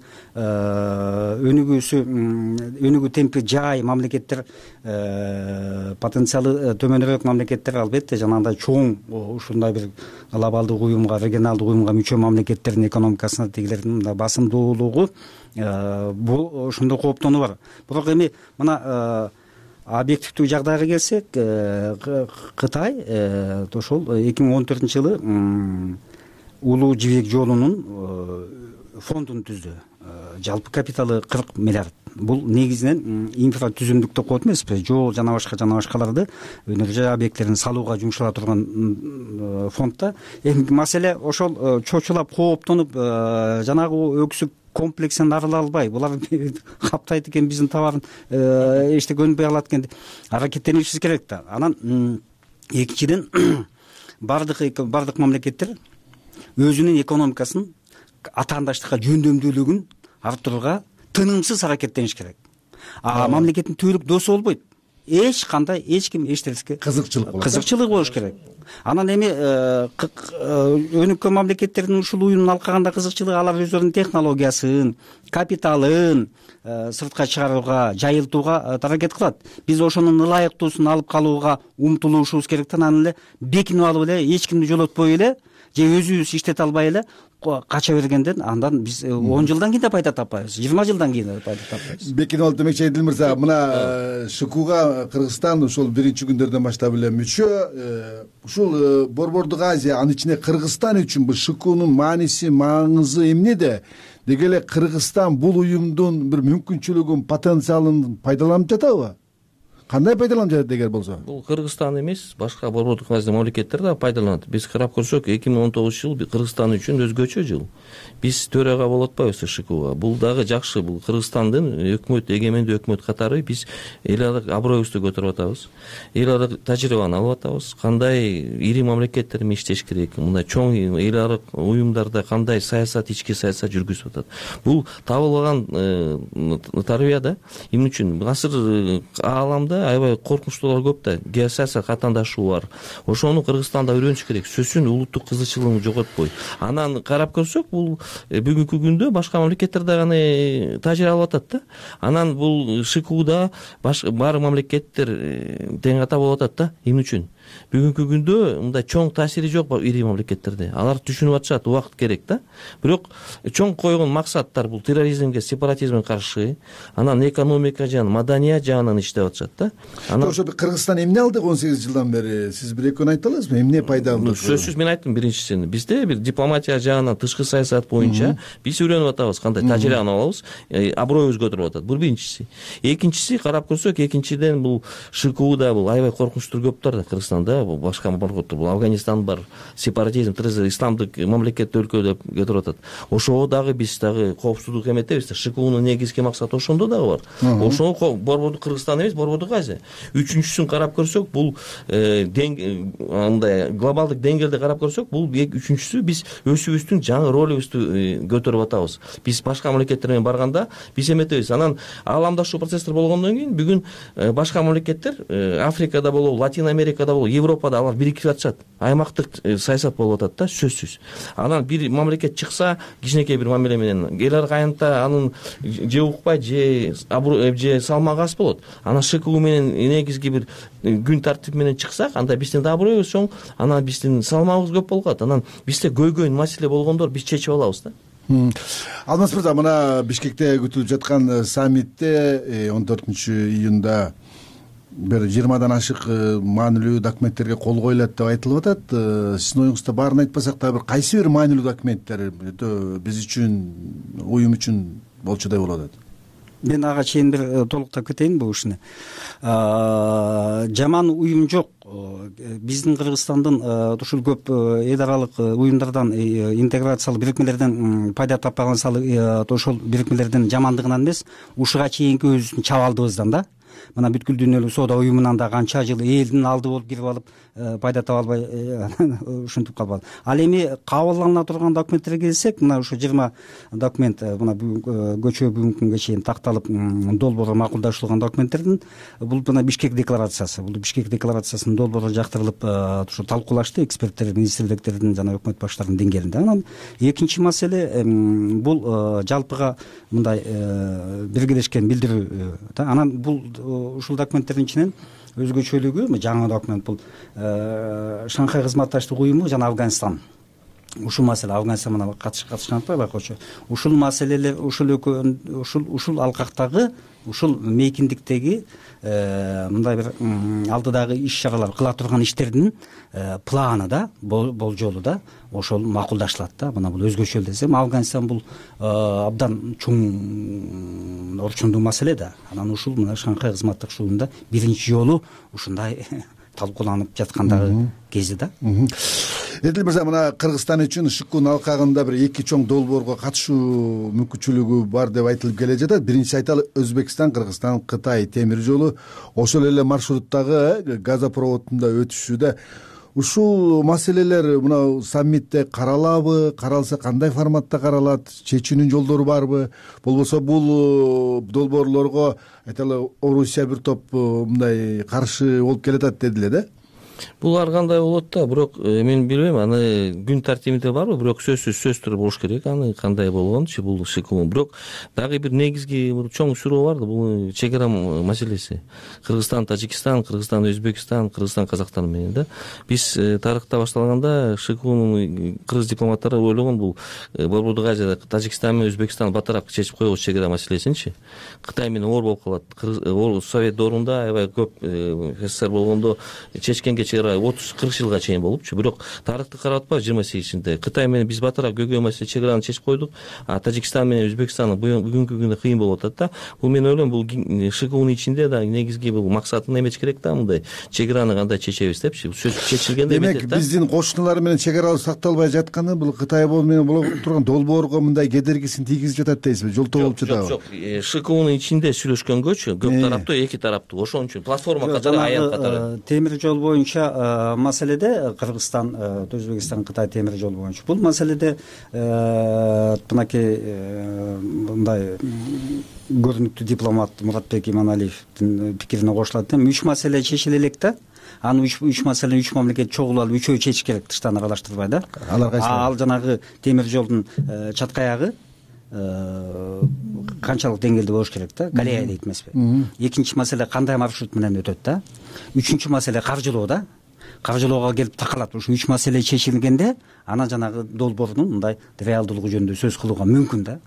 өнүгүү темпи жай мамлекеттер, потенциалы төмөнүрөөк мамлекеттер албетте жанагындай чоң ушундай бир глобалдык уюмга, регионалдык уюмга мүчө мамлекеттердин экономикасына тигилердин басымдуулугу бул ошондой кооптонуу бар. Бирок эми мына объективдүү жагдайга келсек, Кытай ошол 2014-жылы улуу жибек жолунун фондун түздү. Жалпы капиталы 40 миллиард. Бул негизинен инфратүзүмдүк деп коет эмеспи? Жол жана башкаларды өнөр жай объекттерин салууга жумшала турган фондда. Эми маселе ошол чочулап, кооптонуп, жанагы өксүк комплексин арыла албай, булар каптайт экен биздин товарын эчте көнбөй алат экен. Аракеттенишибиз керек да. Анан экинчиден бардык мамлекеттер өзүнүн экономикасын атаандаштыкка жөндөмдүүлүгүн арттырууга тынымсыз аракеттениш керек. Мамлекеттин түбөлүк досу болбойт. Эч кандай эч ким эч нерсеге кызыкчылык болуш керек. Анан эми өнүккөн мамлекеттердин ушул уюмдун алкагында кызыкчылыгы, алар өздөрүнүн технологиясын, капиталын сыртка чыгарууга, жайылтууга аракет кылат. Биз ошонун ылайыктуусун алып калууга умтулушубуз керек да. Анан эле бекинип алып эле, эч кимди жолотпой эле, же өзүбүз иштете албай эле кача бергенден андан биз 10 жылдан кийин да пайда таппайбыз, 20 жылдан кийин да пайда таппайбыз. Бекенов демекчи Эдил мырза, мына ШКУга Кыргызстан ошол биринчи күндөрдөн баштап эле мүчө. Ушул Борбордук Азия, анын ичинде Кыргызстан үчүн бул ШКУнун мааниси, маңызы эмнеде? Деги эле Кыргызстан бул уюмдун бир мүмкүнчүлүгүн, потенциалын пайдаланып жатабы? Кандай пайдаланып жатат эгер болсо? Бул Кыргызстан эмес, башка Борбордук Азия мамлекеттер да пайдаланат. Биз карап көрсөк, 2019 жыл Кыргызстан үчүн өзгөчө жыл. Биз төрага болуп атпайбыз ШКУга. Бул дагы жакшы, бул Кыргызстандын өкмөт, эгемендүү өкмөт катары биз эл аралык аброюбузду көтөрүп атабыз. Эл аралык тажрыйбаны алып атабыз. Кандай ири мамлекеттер менен иштеш керек, мындай чоң эл аралык уюмдарда кандай саясат, ички саясат жүргүзүп атат. Бул табылган тарбия да. Эмне үчүн азыр ааламда аябай коркунучтуулар көп да, геосаясат катаандашуу бар. Ошону Кыргызстанда үйрөнүш керек. Сөзсүн улуттук кызычылыгын жоготпой. Анан карап көрсөк, бул бүгүнкү күндө башка мамлекеттер да гана тажрыйба алып атат да. Анан бул ШКУда баары мамлекеттер тең ката болуп атат да. Эмне үчүн? Бүгүнкү күндө мындай чоң таасири жок ири мамлекеттерде. Алар түшүнүп атышат, убакыт керек да. Бирок чоң койгон максаттар бул терроризмге, сепаратизмге каршы, анан экономика жагынан, маданият жагынан иштеп атышат да. Ошо Кыргызстан эмне алды 18 жылдан бери? Сиз бир экөөнү айта аласызбы? Эмне пайда алды? Сөзсүз мен айттым биринчисин. Бизде бир дипломатия жагынан, тышкы саясат боюнча биз үйрөнүп атабыз, кандай тажрыйбаны алабыз, аброюбуз көтөрүп атат. Бул биринчиси. Экинчиси, карап көрсөк, экинчиден бул ШКУда бул аябай коркунучтуу көптөр да Кыргызстанда, башка мамлекеттер, бул Афганистан бар, сепаратизм, терроризм, исламдык мамлекет өлкө деп көтөрүп атат. Ошого дагы биз дагы коопсуздук эметебиз да. ШКУнун негизги максаты ошондо дагы бар. Ошого Борбордук Кыргызстан эмес, Борбордук Азия. Үчүнчүсүн карап көрсөк, бул андай глобалдык деңгээлде карап көрсөк, бул үчүнчүсү биз өзүбүздүн жаңы ролубузду көтөрүп атабыз. Биз башка мамлекеттер менен барганда биз эметебиз. Анан ааламдашуу процесстер болгондон кийин бүгүн башка мамлекеттер Африкада болобу, Латин Америкада болобу, Европада алар бирикип атышат. Аймактык саясат болуп атат да, сөзсүз. Анан бир мамлекет чыкса, кичинекей бир мамиле менен эл аралык аянтта анын же укпайт, же салмагы аз болот. Анан ШКУ менен негизги бир күн тартип менен чыксак, анда биздин да аброюбуз чоң, анан биздин салмагыбыз көп болуп калат. Анан бизде көйгөйүн маселе болгондор биз чечип алабыз да. Алмаз мырза, мына Бишкекте күтүлүп жаткан саммитте 14-июнда бир 20дан ашык маанилүү документтерге кол коюлат деп айтылып атат. Сиздин оюңузда баарын айтпасак да бир кайсы бир маанилүү документтер биз үчүн, уюм үчүн болчудай болуп атат? Мен ага чейин бир толуктап кетейин бул ишини. Жаман уюм жок. Биздин Кыргызстандын ушул көп эл аралык уюмдардан, интеграциялык бирикмелерден пайда таппаган, мисалы ошол бирикмелердин жамандыгынан эмес, ушуга чейинки өзүбүздүн чабалдыбыздан да. Мына бүткүл дүйнөлүк соода уюмунан да канча жыл элдин алды болуп кирип алып, пайда таба албай ушинтип калбады. Ал эми кабылдана турган документтерге келсек, мына ушу 20 документ мына көчө бүгүнкү күнгө чейин такталып, долбоору макулдашылган документтердин бул мына Бишкек декларациясы. Бул Бишкек декларациясынын долбоору жактырылып, ушу талкуулашты эксперттер, министрликтердин жана өкмөт баштарынын деңгээлинде. Анан экинчи маселе бул жалпыга мындай биргелешкен билдирүү да. Анан бул ушул документтердин ичинен өзгөчөлүгү жаңы документ бул Шанхай кызматташтык уюму жана Афганистан. Ушул маселе Афганистан менен катышкан атпайбы байкоочу. Ушул маселелер, ушул алкактагы, ушул мейкиндиктеги мындай бир алдыдагы иш-чаралар, кыла турган иштердин планы да, болжолу да ошол макулдашылат да. Мына бул өзгөчө десем, Афганистан бул абдан чоң орчундуу маселе да. Анан ушул мына Шанхай кызматташтык уюмунда биринчи жолу ушундай талкууланып жаткандагы кези да. Эдил мырза, мына Кыргызстан үчүн ШКУнун алкагында бир эки чоң долбоорго катышуу мүмкүнчүлүгү бар деп айтылып келе жатат. Биринчи айталы, Өзбекстан, Кыргызстан, Кытай темир жолу ошол эле маршруттагы газопроводунда өтүшүүдө. Ушул маселелер мына саммитте каралабы, каралса кандай форматта каралат, чечүүнүн жолдору барбы? Болбосо бул долбоорлорго айталы Орусия бир топ мындай каршы болуп келатат дедиле да. Бул ар кандай болот да, бирок мен билбейм, аны күн тартибинде барбы, бирок сөзсүз түрдө болуш керек аны кандай болгончу бул ШКУ. Бирок дагы бир негизги чоң суроо бар да, бул чек ара маселеси. Кыргызстан Тажикстан, Кыргызстан Өзбекстан, Кыргызстан Казакстан менен да. Биз тарыхта башталганда ШКУнун кыргыз дипломаттары ойлогон бул Борбордук Азияда Тажикстан менен Өзбекстан батарап чечип койгуш чек ара маселесинчи. Кытай менен оор болуп калат. Совет доорунда аябай көп СССР болгондо чечкенге чек ара 30-40 жылга чейин болупчу. Бирок тарыхты карап атпайбы 28-inde Кытай менен биз батарап көйгөй маселе чек араны чечип койдук. А Тажикстан менен Өзбекстан бүгүнкү күндө кыйын болуп атат да. Бул мен ойлойм, бул ШКУнун ичинде да негизги бул максатын эмеш керек да, мындай чек араны кандай чечебиз депчи. Сөз чечилгенде демек биздин кошуналар менен чек аралар сакталбай жатканы бул Кытай менен болуп турган долбоорго мындай кедергисин тийгизип жатат дейсизби? Жолтоо болуп жатабы? Жок, ШКУнун ичинде сүйлөшкөнгөчү көп тараптуу, эки тараптуу. Ошон үчүн платформа катары, аян катары. Темир жол боюнча маселеде Кыргызстан, Өзбекстан, Кытай темир жол боюнча бул маселеде мынакей мындай көрүнүктүү дипломат Муратбек Иманалиевдин пикирине кошулат. 3 маселе чечиле элек да. Аны 3 маселени 3 мамлекет чогулуп алып үчөө чечиш керек, тыштан аралаштырбай да. Ал жанагы темир жолдун чатка аягы канчалык деңгээлде болуш керек да, галерея дейт эмеспи? Экинчи маселе кандай маршрут менен өтөт да. Үчүнчү маселе каржылоо да. Каржылоого келип такалат. Ушу 3 маселе чечилгенде анан жанагы долбоордун мындай реалдуулугу жөнүндө сөз кылууга мүмкүн да.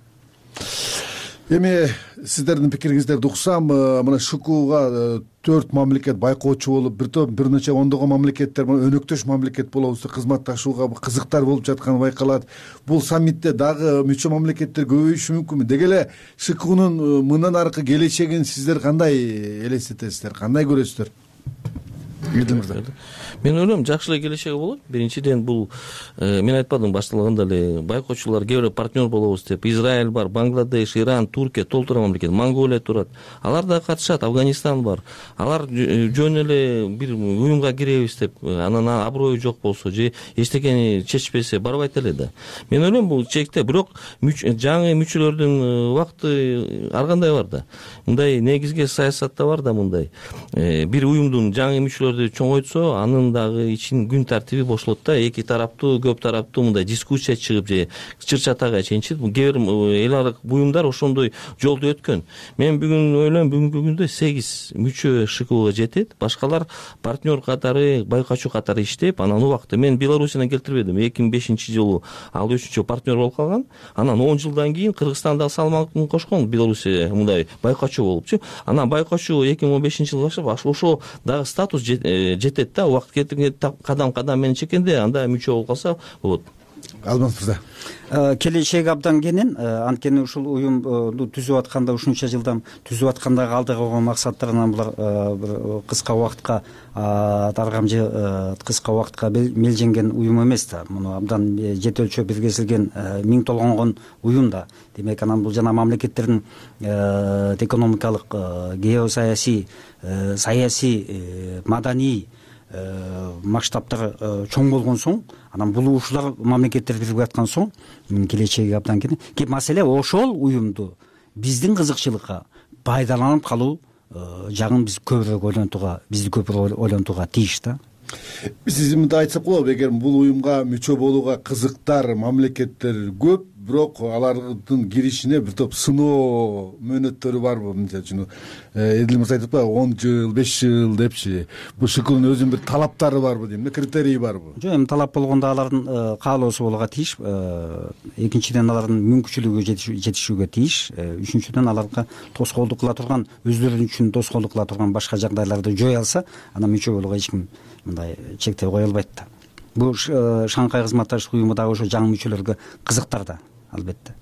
Эми сиздердин пикириңиздерди уксам, мына ШКУга 4 мамлекет байкоочу болуп, бир нече ондогон мамлекеттер өнөктөш мамлекет болобуз, кызматташууга кызыктар болуп жатканы байкалат. Бул саммитте дагы мүчө мамлекеттер көбөйүшү мүмкүнбү? Деги эле ШКУнун мындан аркы келечегин сиздер кандай элестетесиздер, кандай көрөсүздөр? Эдил мырза. Мен ойлойм, жакшы эле келечеги болот. Биринчиден бул мен айтпадым башталганда эле байкоочулар кээ бирөө партнер болобуз деп. Израиль бар, Бангладеш, Иран, Туркия, толтура мамлекет, Монголия турат. Алар да катышат, Афганистан бар. Алар жөн эле бир уюмга киребиз деп, анан аброю жок болсо же эчтекени чечпесе барбайт эле да. Мен ойлойм, бул чекте, бирок жаңы мүчөлөрдүн убакыты ар кандай бар да. Мындай негизги саясатта бар да, мындай бир уюмдун жаңы мүчөлөрдү чоңойтсо, анын дагы ичин күн тартиби бошолот да, эки тараптуу, көп тараптуу мындай дискуссия чыгып же чыр чатага чейинчи кээ бир эл аралык буюмдар ошондой жолду өткөн. Мен бүгүн ойлойм, бүгүнкү күндө 8 мүчө ШКУга жетет. Башкалар партнер катары, байкоочу катары иштеп, анан убакытта мен Белоруссиядан келтирбедим. 2005-жылы ал 3-чү партнер болуп калган. Анан 10 жылдан кийин Кыргызстанда салмагын кошкон, Белоруссия мындай байкоочу болупчу. Анан байкоочу 2015-жылы баштап ошо дагы статус жетет да, убакыт кеткенде кадам менен чекенде анда мүчө болуп калса болот. Алмаз мырза. Келечеги абдан кенен, анткени ушул уюмду түзүп атканда, ушунча жылдан түзүп аткандагы алдыга койгон максаттарынан булар бир кыска убакытка таргам же кыска убакытка мелженген уюм эмес да. Муну абдан жет өлчөп биргезилген 1000 толгонгон уюм да. Демек анан бул жана мамлекеттердин экономикалык, геосаясий, саясий, маданий масштабтары чоң болгон соң, анан бул ушулар мамлекеттер биригип аткан соң, келечеги абдан кенен. Кеп маселе ошол уюмду биздин кызыкчылыкка пайдаланып калуу жагын биз көбүрөөк ойлонтууга, бизди көбүрөөк ойлонтууга тийиш да. Биз мындай айтсак болобу, эгер бул уюмга мүчө болууга кызыктар мамлекеттер көп, бирок алардын киришине бир топ сыноо мөөнөттөрү барбы? Мисалы үчүн Эдил мырза айтып атпайбы, 10 жыл, 5 жыл депчи. Бул ШКУнун өзүнүн бир талаптары барбы дейм, критерийи барбы? Жок, эми талап болгондо алардын каалоосу болууга тийиш. Экинчиден алардын мүмкүнчүлүгү жетишүүгө тийиш. Үчүнчүдөн аларга тоскоолдук кыла турган, өздөрү үчүн тоскоолдук кыла турган башка жагдайларды жое алса, анан мүчө болууга эч ким мындай чектөө кое албайт да. Бул Шанхай кызматташтык уюму дагы ошо жаңы мүчөлөргө кызыктар да, албетте.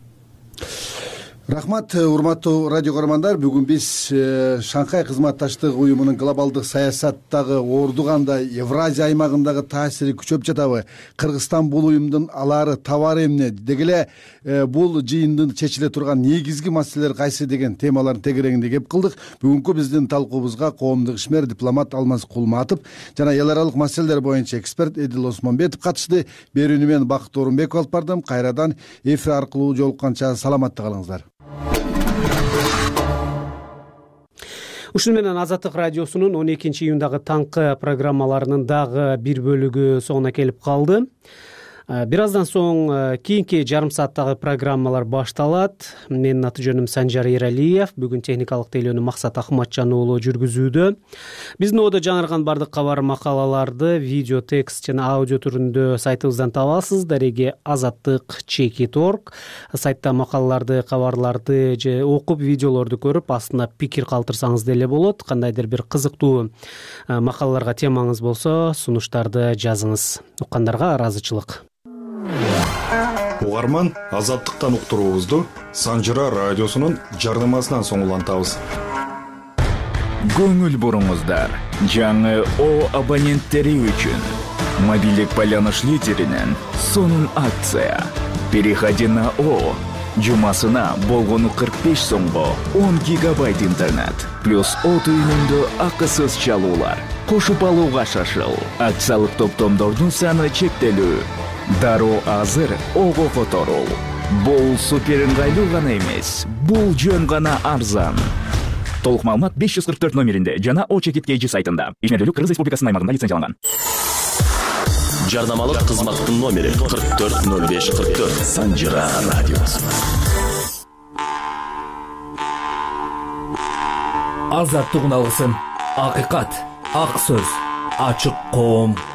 Рахмат, урматтуу радио көрөрмандар. Бүгүн биз Шанхай кызматташтык уюмунун глобалдык саясаттагы ордуганда Евразия аймагындагы таасири күчөп жатабы? Кыргызстан бул уюмдун алары, табары эмне? Деги эле бул жыйындын чечиле турган негизги маселелер кайсы деген темалардын тегерегинде кеп кылдык. Бүгүнкү биздин талкуубузга коомдук ишмер, дипломат Алмаз Кулматов жана эл аралык маселелер боюнча эксперт Эдил Осмонбетов катышты. Берүүнү мен Бакыт Орунбеков алып бардым. Кайрадан эфир аркылуу жолукканча саламатта калыңыздар. Ушуну менен Азаттык радиосунун 12 июндагы таңкы программаларынын дагы бир бөлүгү соңуна келип калды. Бир аздан соң кийинки жарым сааттагы программалар башталат. Менин аты жөнүм Санжар Эралиев. Бүгүн техникалык тейлөөнү Максат Акматжан уулу жүргүзүүдө. Биздин одо жаңырган бардык кабар макалаларды видео, текст жана аудио түрүндө сайтыбыздан табасыз. Дареги azattik.org. Сайтта макалаларды, кабарларды же окуп, видеолорду көрүп, астына пикир калтырсаңыз деле болот. Кандайдыр бир кызыктуу макалаларга темаңыз болсо, сунуштарды жазыңыз. Уккандарга ыраазычылык. Угарман, Азаттыктан уктуруубузду Санжыра радиосунун жарнамасынан соң улантабыз. Көңүл буруңуздар. Жаңы О абоненттери үчүн мобилдик байланыш лидеринен сонун акция. Переходи на О. Жумасына болгону 45 сомго 10 гигабайт интернет плюс О түйүнүндө акысыз чалуулар. Кошуп алууга шашыл. Акциялык топтомдордун саны чектелүү. Дароо азыр Ого которул. Бул супер ыңгайлуу гана эмес, бул жөн гана арзан. Толук маалымат 544 номеринде жана O-Chekit.kg сайтында. Ишмердүүлүк Кыргыз Республикасынын аймагында лицензияланган. Жарнамалык кызматтын номери 440544. Санжыра радиосу. Азаттык алгысын. Акыйкат, ак сөз, ачык коом.